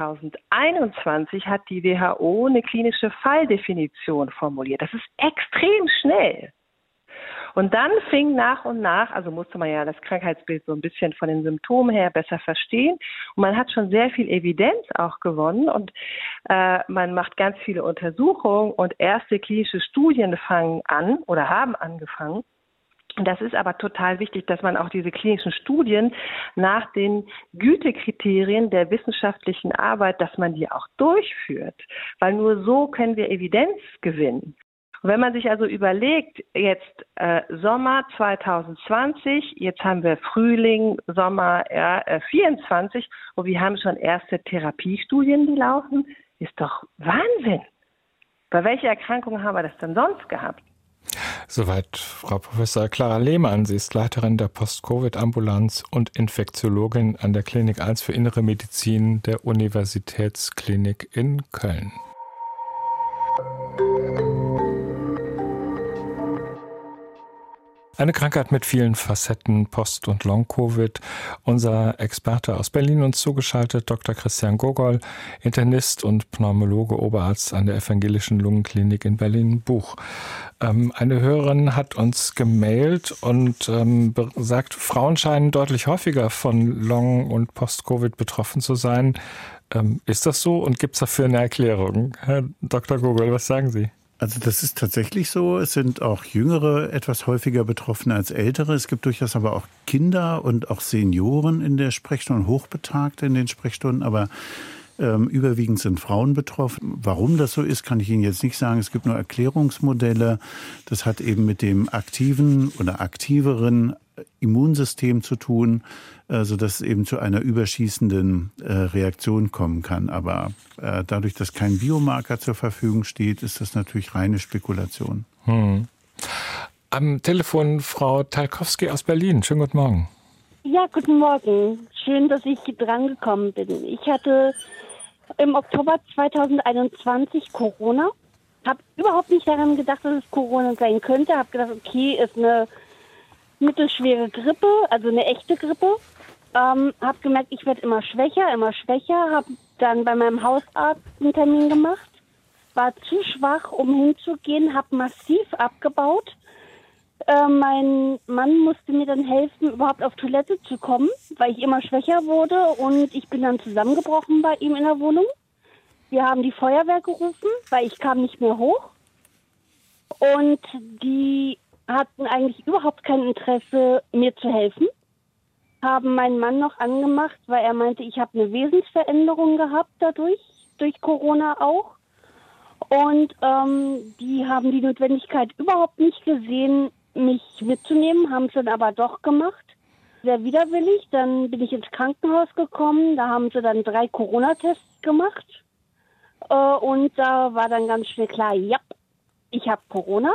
2021, hat die WHO eine klinische Falldefinition formuliert. Das ist extrem schnell. Und dann fing nach und nach, also musste man ja das Krankheitsbild so ein bisschen von den Symptomen her besser verstehen. Und man hat schon sehr viel Evidenz auch gewonnen und man macht ganz viele Untersuchungen und erste klinische Studien fangen an oder haben angefangen. Und das ist aber total wichtig, dass man auch diese klinischen Studien nach den Gütekriterien der wissenschaftlichen Arbeit, dass man die auch durchführt. Weil nur so können wir Evidenz gewinnen. Und wenn man sich also überlegt, jetzt Sommer 2020, jetzt haben wir Frühling, Sommer 24 und wir haben schon erste Therapiestudien, die laufen, ist doch Wahnsinn. Bei welcher Erkrankung haben wir das denn sonst gehabt? Soweit Frau Professor Clara Lehmann. Sie ist Leiterin der Post-Covid-Ambulanz und Infektiologin an der Klinik 1 für Innere Medizin der Universitätsklinik in Köln. Eine Krankheit mit vielen Facetten, Post- und Long-Covid. Unser Experte aus Berlin uns zugeschaltet, Dr. Christian Gogol, Internist und Pneumologe, Oberarzt an der Evangelischen Lungenklinik in Berlin-Buch. Eine Hörerin hat uns gemailt und sagt, Frauen scheinen deutlich häufiger von Long- und Post-Covid betroffen zu sein. Ist das so und gibt es dafür eine Erklärung? Herr Dr. Gogol, was sagen Sie? Also das ist tatsächlich so. Es sind auch Jüngere etwas häufiger betroffen als Ältere. Es gibt durchaus aber auch Kinder und auch Senioren in der Sprechstunde, Hochbetagte in den Sprechstunden, aber überwiegend sind Frauen betroffen. Warum das so ist, kann ich Ihnen jetzt nicht sagen. Es gibt nur Erklärungsmodelle. Das hat eben mit dem aktiven oder aktiveren Immunsystem zu tun, sodass es eben zu einer überschießenden Reaktion kommen kann. Aber dadurch, dass kein Biomarker zur Verfügung steht, ist das natürlich reine Spekulation. Am Telefon Frau Talkowski aus Berlin. Schönen guten Morgen. Ja, guten Morgen. Schön, dass ich drangekommen bin. Ich hatte im Oktober 2021 Corona. Habe überhaupt nicht daran gedacht, dass es Corona sein könnte. Habe gedacht, okay, ist eine mittelschwere Grippe, also eine echte Grippe. Habe gemerkt, ich werde immer schwächer. Habe dann bei meinem Hausarzt einen Termin gemacht. War zu schwach, um hinzugehen. Habe massiv abgebaut. Mein Mann musste mir dann helfen, überhaupt auf Toilette zu kommen, weil ich immer schwächer wurde und ich bin dann zusammengebrochen bei ihm in der Wohnung. Wir haben die Feuerwehr gerufen, weil ich kam nicht mehr hoch und die hatten eigentlich überhaupt kein Interesse, mir zu helfen. Haben meinen Mann noch angemacht, weil er meinte, ich habe eine Wesensveränderung gehabt dadurch, durch Corona auch. Und die haben die Notwendigkeit überhaupt nicht gesehen, mich mitzunehmen, haben es dann aber doch gemacht. Sehr widerwillig. Dann bin ich ins Krankenhaus gekommen. Da haben sie dann 3 Corona-Tests gemacht. Und da war dann ganz schnell klar, ja, ich habe Corona.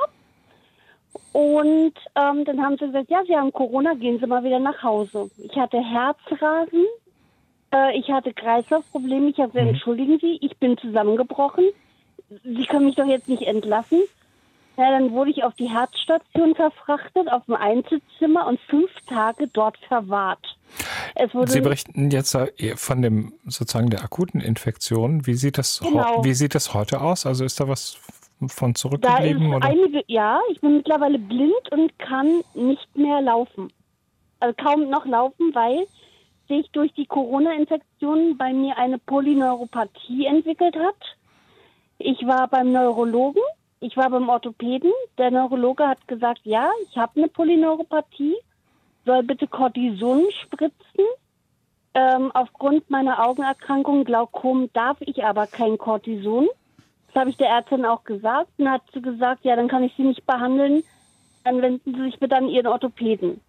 Und dann haben sie gesagt, ja, Sie haben Corona, gehen Sie mal wieder nach Hause. Ich hatte Herzrasen, ich hatte Kreislaufprobleme. Ich habe gesagt, entschuldigen Sie, ich bin zusammengebrochen. Sie können mich doch jetzt nicht entlassen. Ja, dann wurde ich auf die Herzstation verfrachtet, auf ein Einzelzimmer und 5 Tage dort verwahrt. Sie berichten jetzt von dem sozusagen der akuten Infektion. Wie sieht das heute aus? Also ist da was von zurückgeblieben? Da ist ja, ich bin mittlerweile blind und kann nicht mehr laufen. Also kaum noch laufen, weil sich durch die Corona-Infektion bei mir eine Polyneuropathie entwickelt hat. Ich war beim Neurologen. Ich war beim Orthopäden. Der Neurologe hat gesagt, ja, ich habe eine Polyneuropathie, soll bitte Cortison spritzen. Aufgrund meiner Augenerkrankung Glaukom darf ich aber kein Cortison. Das habe ich der Ärztin auch gesagt. Und hat sie gesagt, ja, dann kann ich Sie nicht behandeln. Dann wenden Sie sich bitte an Ihren Orthopäden.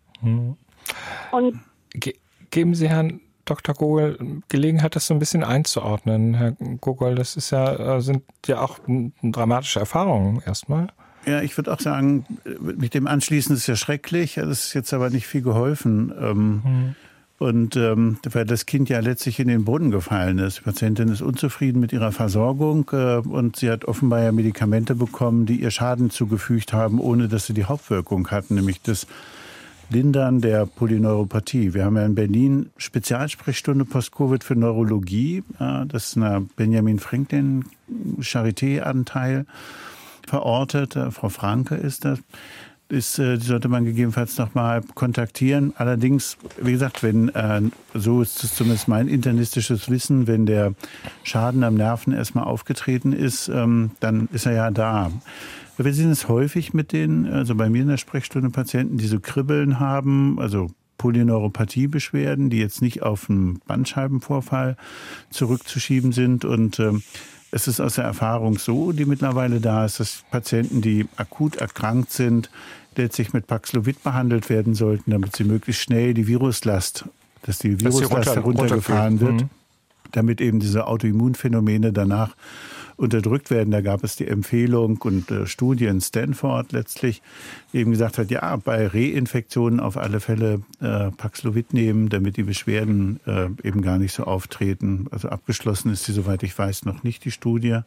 Und geben Sie Herrn Dr. Gogol Gelegenheit, das so ein bisschen einzuordnen. Herr Gogol, das sind ja auch dramatische Erfahrungen erstmal. Ja, ich würde auch sagen, mit dem Anschließen ist ja schrecklich. Das ist jetzt aber nicht viel geholfen. Und weil das Kind ja letztlich in den Boden gefallen ist. Die Patientin ist unzufrieden mit ihrer Versorgung und sie hat offenbar ja Medikamente bekommen, die ihr Schaden zugefügt haben, ohne dass sie die Hauptwirkung hatten, nämlich das Lindern der Polyneuropathie. Wir haben ja in Berlin Spezialsprechstunde Post-Covid für Neurologie. Das ist eine Benjamin Franklin Charité-Anteil verortet. Frau Franke ist das. die sollte man gegebenenfalls nochmal kontaktieren. Allerdings, wie gesagt, wenn, so ist es zumindest mein internistisches Wissen, wenn der Schaden am Nerven erstmal aufgetreten ist, dann ist er ja da. Wir sehen es häufig mit also bei mir in der Sprechstunde Patienten, die so Kribbeln haben, also Polyneuropathie-Beschwerden, die jetzt nicht auf einen Bandscheibenvorfall zurückzuschieben sind. Und es ist aus der Erfahrung so, die mittlerweile da ist, dass Patienten, die akut erkrankt sind, letztlich mit Paxlovid behandelt werden sollten, damit sie möglichst schnell die Viruslast heruntergefahren wird, damit eben diese Autoimmunphänomene danach unterdrückt werden. Da gab es die Empfehlung und Studie in Stanford letztlich, die eben gesagt hat, ja, bei Reinfektionen auf alle Fälle Paxlovid nehmen, damit die Beschwerden eben gar nicht so auftreten. Also abgeschlossen ist die, soweit ich weiß, noch nicht die Studie.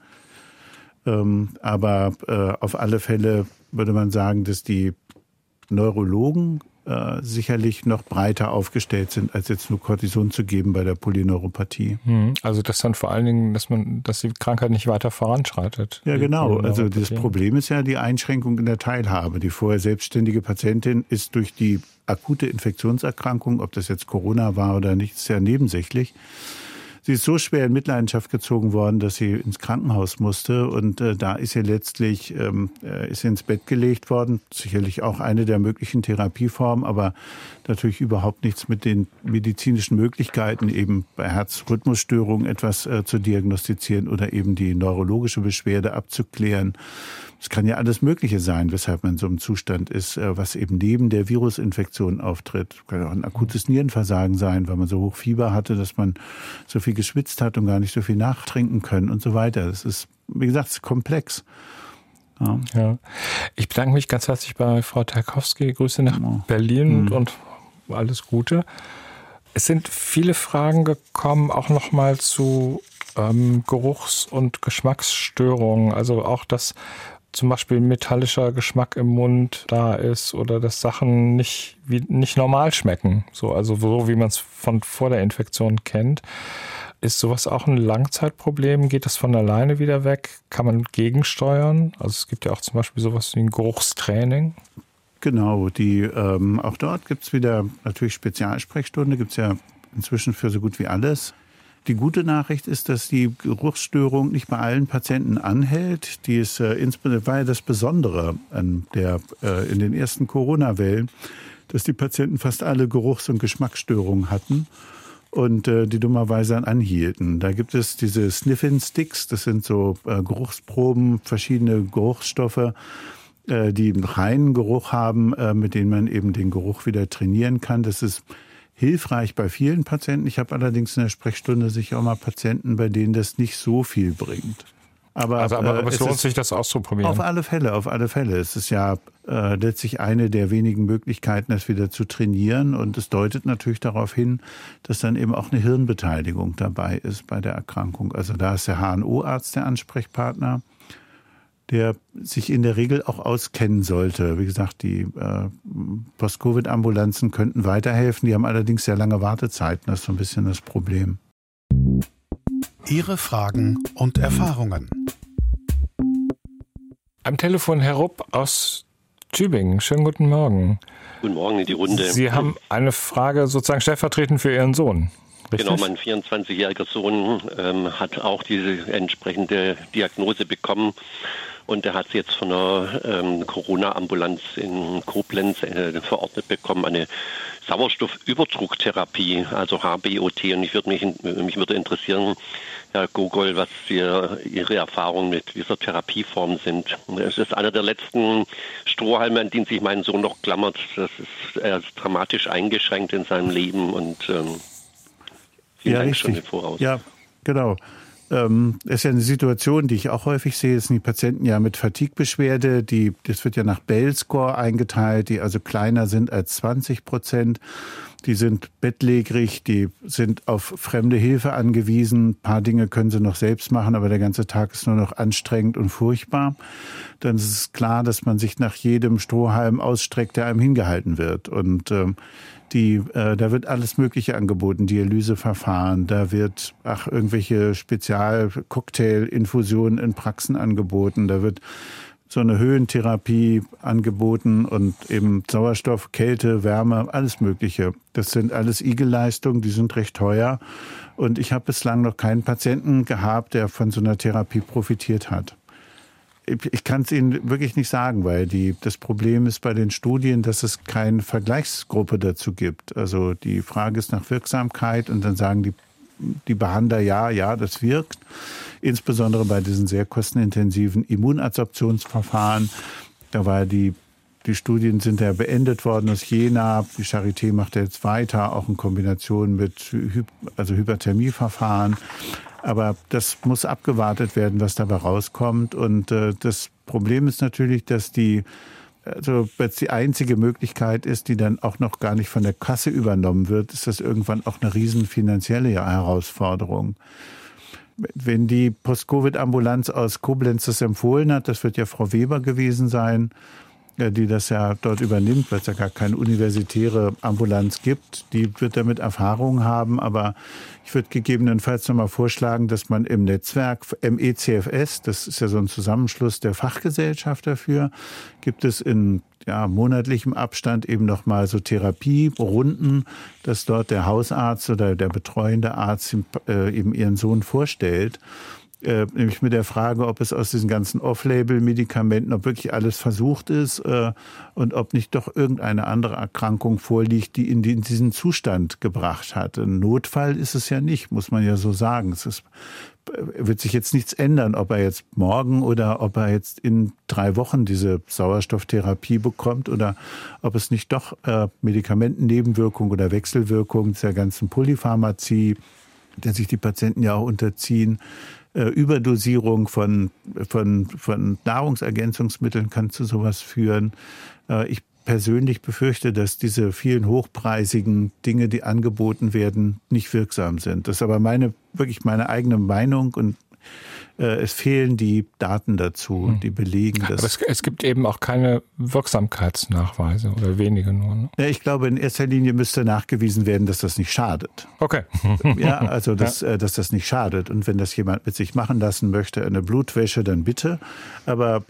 Aber auf alle Fälle würde man sagen, dass die Neurologen sicherlich noch breiter aufgestellt sind, als jetzt nur Cortison zu geben bei der Polyneuropathie. Also das dann vor allen Dingen, dass die Krankheit nicht weiter voranschreitet. Ja, genau. Also das Problem ist ja die Einschränkung in der Teilhabe. Die vorher selbstständige Patientin ist durch die akute Infektionserkrankung, ob das jetzt Corona war oder nicht, ist ja nebensächlich. Sie ist so schwer in Mitleidenschaft gezogen worden, dass sie ins Krankenhaus musste. Und da ist sie letztlich ist sie ins Bett gelegt worden. Sicherlich auch eine der möglichen Therapieformen, aber natürlich überhaupt nichts mit den medizinischen Möglichkeiten, eben bei Herzrhythmusstörungen etwas zu diagnostizieren oder eben die neurologische Beschwerde abzuklären. Es kann ja alles Mögliche sein, weshalb man in so einem Zustand ist, was eben neben der Virusinfektion auftritt. Kann auch ein akutes Nierenversagen sein, weil man so hoch Fieber hatte, dass man so viel geschwitzt hat und gar nicht so viel nachtrinken können und so weiter. Das ist, wie gesagt, es ist komplex. Ja. Ich bedanke mich ganz herzlich bei Frau Tarkowski. Grüße nach Berlin und alles Gute. Es sind viele Fragen gekommen, auch nochmal zu Geruchs- und Geschmacksstörungen. Also auch, dass zum Beispiel metallischer Geschmack im Mund da ist oder dass Sachen nicht normal schmecken. Also so wie man es von vor der Infektion kennt. Ist sowas auch ein Langzeitproblem? Geht das von alleine wieder weg? Kann man gegensteuern? Also es gibt ja auch zum Beispiel sowas wie ein Geruchstraining. Genau, auch dort gibt es wieder natürlich Spezialsprechstunde, gibt es ja inzwischen für so gut wie alles. Die gute Nachricht ist, dass die Geruchsstörung nicht bei allen Patienten anhält. Die ist insbesondere war ja das Besondere in den ersten Corona-Wellen, dass die Patienten fast alle Geruchs- und Geschmacksstörungen hatten und die dummerweise anhielten. Da gibt es diese Sniffin-Sticks, das sind so Geruchsproben, verschiedene Geruchsstoffe, die einen reinen Geruch haben, mit denen man eben den Geruch wieder trainieren kann. Das ist hilfreich bei vielen Patienten. Ich habe allerdings in der Sprechstunde sicher auch mal Patienten, bei denen das nicht so viel bringt. Aber es lohnt sich, das auszuprobieren. Auf alle Fälle. Es ist ja letztlich eine der wenigen Möglichkeiten, das wieder zu trainieren. Und es deutet natürlich darauf hin, dass dann eben auch eine Hirnbeteiligung dabei ist bei der Erkrankung. Also da ist der HNO-Arzt der Ansprechpartner, der sich in der Regel auch auskennen sollte. Wie gesagt, die Post-Covid-Ambulanzen könnten weiterhelfen. Die haben allerdings sehr lange Wartezeiten. Das ist so ein bisschen das Problem. Ihre Fragen und Erfahrungen. Am Telefon Herr Rupp aus Tübingen. Schönen guten Morgen. Guten Morgen in die Runde. Sie haben eine Frage sozusagen stellvertretend für Ihren Sohn. Richtig? Genau, mein 24-jähriger Sohn hat auch diese entsprechende Diagnose bekommen. Und er hat sie jetzt von einer Corona-Ambulanz in Koblenz verordnet bekommen, eine Sauerstoffüberdrucktherapie, also HBOT. Und mich würde interessieren, Herr Gogol, was Ihre Erfahrungen mit dieser Therapieform sind. Es ist einer der letzten Strohhalme, an den sich mein Sohn noch klammert. Er ist dramatisch eingeschränkt in seinem Leben und vielen Dank schon im Voraus. Ja, genau. Das ist ja eine Situation, die ich auch häufig sehe. Das sind die Patienten ja mit Fatigue-Beschwerde. Das wird ja nach Bell-Score eingeteilt, die also kleiner sind als 20%. Die sind bettlägerig, die sind auf fremde Hilfe angewiesen. Ein paar Dinge können sie noch selbst machen, aber der ganze Tag ist nur noch anstrengend und furchtbar. Dann ist es klar, dass man sich nach jedem Strohhalm ausstreckt, der einem hingehalten wird. Und da wird alles Mögliche angeboten, Dialyseverfahren, da wird irgendwelche Spezialcocktail-Infusionen in Praxen angeboten, da wird so eine Höhentherapie angeboten und eben Sauerstoff, Kälte, Wärme, alles Mögliche. Das sind alles Igelleistungen, die sind recht teuer. Und ich habe bislang noch keinen Patienten gehabt, der von so einer Therapie profitiert hat. Ich kann es Ihnen wirklich nicht sagen, weil das Problem ist bei den Studien, dass es keine Vergleichsgruppe dazu gibt. Also die Frage ist nach Wirksamkeit und dann sagen die Behandler, ja, das wirkt. Insbesondere bei diesen sehr kostenintensiven Immunadsorptionsverfahren. Da war die Studien sind ja beendet worden aus Jena. Die Charité macht jetzt weiter, auch in Kombination mit Hyperthermieverfahren. Aber das muss abgewartet werden, was dabei rauskommt. Und das Problem ist natürlich, dass jetzt die einzige Möglichkeit ist, die dann auch noch gar nicht von der Kasse übernommen wird, ist das irgendwann auch eine riesen finanzielle Herausforderung. Wenn die Post-Covid-Ambulanz aus Koblenz das empfohlen hat, das wird ja Frau Weber gewesen sein, die das ja dort übernimmt, weil es ja gar keine universitäre Ambulanz gibt. Die wird damit Erfahrung haben, aber ich würde gegebenenfalls noch mal vorschlagen, dass man im Netzwerk MECFS, das ist ja so ein Zusammenschluss der Fachgesellschaft dafür, gibt es in monatlichem Abstand eben noch mal so Therapierunden, dass dort der Hausarzt oder der betreuende Arzt eben ihren Sohn vorstellt. Nämlich mit der Frage, ob es aus diesen ganzen Off-Label-Medikamenten, ob wirklich alles versucht ist und ob nicht doch irgendeine andere Erkrankung vorliegt, die ihn in diesen Zustand gebracht hat. Ein Notfall ist es ja nicht, muss man ja so sagen. Wird sich jetzt nichts ändern, ob er jetzt morgen oder ob er jetzt in 3 Wochen diese Sauerstofftherapie bekommt oder ob es nicht doch Medikamentennebenwirkungen oder Wechselwirkungen dieser ganzen Polypharmazie, der sich die Patienten ja auch unterziehen, Überdosierung von Nahrungsergänzungsmitteln kann zu sowas führen. Ich persönlich befürchte, dass diese vielen hochpreisigen Dinge, die angeboten werden, nicht wirksam sind. Das ist aber wirklich meine eigene Meinung und es fehlen die Daten dazu, die belegen das. Aber es gibt eben auch keine Wirksamkeitsnachweise oder wenige nur. Ne? Ja, ich glaube, in erster Linie müsste nachgewiesen werden, dass das nicht schadet. Okay. Ja, also dass das nicht schadet. Und wenn das jemand mit sich machen lassen möchte, eine Blutwäsche, dann bitte. Aber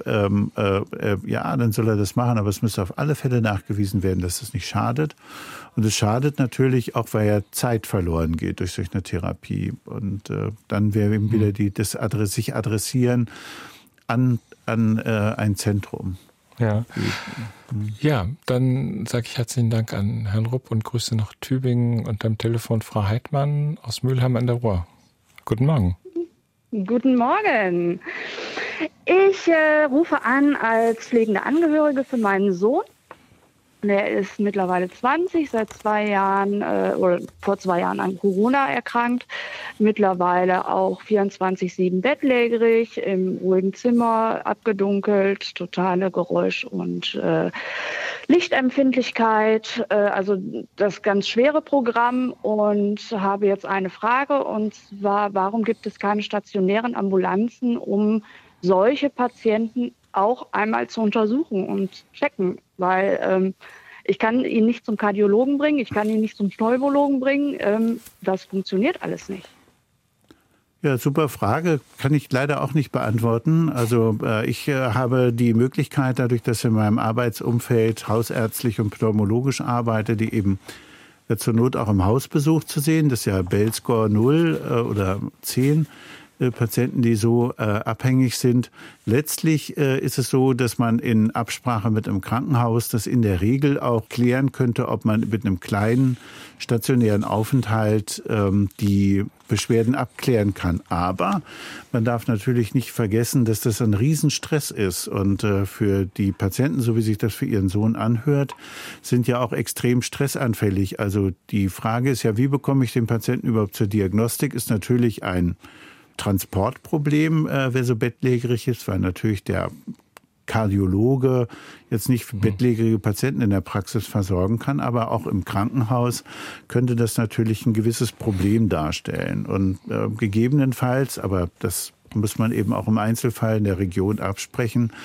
dann soll er das machen. Aber es müsste auf alle Fälle nachgewiesen werden, dass das nicht schadet. Und es schadet natürlich auch, weil ja Zeit verloren geht durch solch eine Therapie. Und dann wäre eben wieder sich adressieren an ein Zentrum. Ja. Ja, dann sage ich herzlichen Dank an Herrn Rupp und Grüße nach Tübingen und am Telefon Frau Heidmann aus Mülheim an der Ruhr. Guten Morgen. Guten Morgen. Ich rufe an als pflegende Angehörige für meinen Sohn. Der ist mittlerweile 20, seit 2 Jahren oder vor 2 Jahren an Corona erkrankt. Mittlerweile auch 24/7 bettlägerig, im ruhigen Zimmer, abgedunkelt, totale Geräusch- und Lichtempfindlichkeit. Also das ganz schwere Programm und habe jetzt eine Frage und zwar, warum gibt es keine stationären Ambulanzen, um solche Patienten auch einmal zu untersuchen und checken, weil ich kann ihn nicht zum Kardiologen bringen, ich kann ihn nicht zum Pneumologen bringen, das funktioniert alles nicht. Ja, super Frage, kann ich leider auch nicht beantworten. Also ich habe die Möglichkeit, dadurch, dass ich in meinem Arbeitsumfeld hausärztlich und pneumologisch arbeite, die eben zur Not auch im Hausbesuch zu sehen, das ist ja Bell-Score 0 oder 10, Patienten, die so abhängig sind. Letztlich ist es so, dass man in Absprache mit einem Krankenhaus das in der Regel auch klären könnte, ob man mit einem kleinen stationären Aufenthalt die Beschwerden abklären kann. Aber man darf natürlich nicht vergessen, dass das ein Riesenstress ist. Und für die Patienten, so wie sich das für ihren Sohn anhört, sind ja auch extrem stressanfällig. Also die Frage ist ja, wie bekomme ich den Patienten überhaupt zur Diagnostik, ist natürlich ein Transportproblem, wer so bettlägerig ist, weil natürlich der Kardiologe jetzt nicht bettlägerige Patienten in der Praxis versorgen kann, aber auch im Krankenhaus könnte das natürlich ein gewisses Problem darstellen. Und gegebenenfalls, aber das muss man eben auch im Einzelfall in der Region absprechen,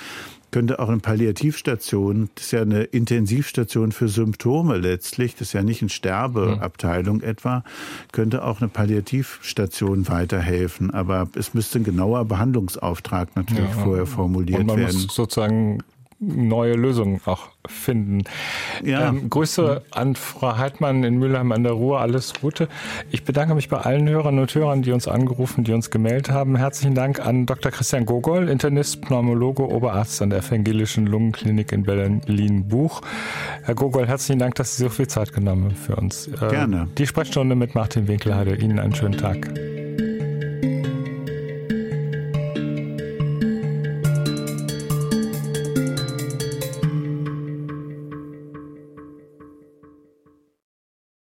könnte auch eine Palliativstation, das ist ja eine Intensivstation für Symptome letztlich, das ist ja nicht eine Sterbeabteilung etwa, könnte auch eine Palliativstation weiterhelfen. Aber es müsste ein genauer Behandlungsauftrag natürlich vorher formuliert werden. Und man muss sozusagen neue Lösungen auch finden. Ja. Grüße an Frau Heidmann in Mülheim an der Ruhr. Alles Gute. Ich bedanke mich bei allen Hörerinnen und Hörern, die uns angerufen, die uns gemeldet haben. Herzlichen Dank an Dr. Christian Gogol, Internist, Pneumologe, Oberarzt an der Evangelischen Lungenklinik in Berlin-Buch. Herr Gogol, herzlichen Dank, dass Sie so viel Zeit genommen haben für uns. Gerne. Die Sprechstunde mit Martin Winkelheide. Ihnen einen schönen Tag.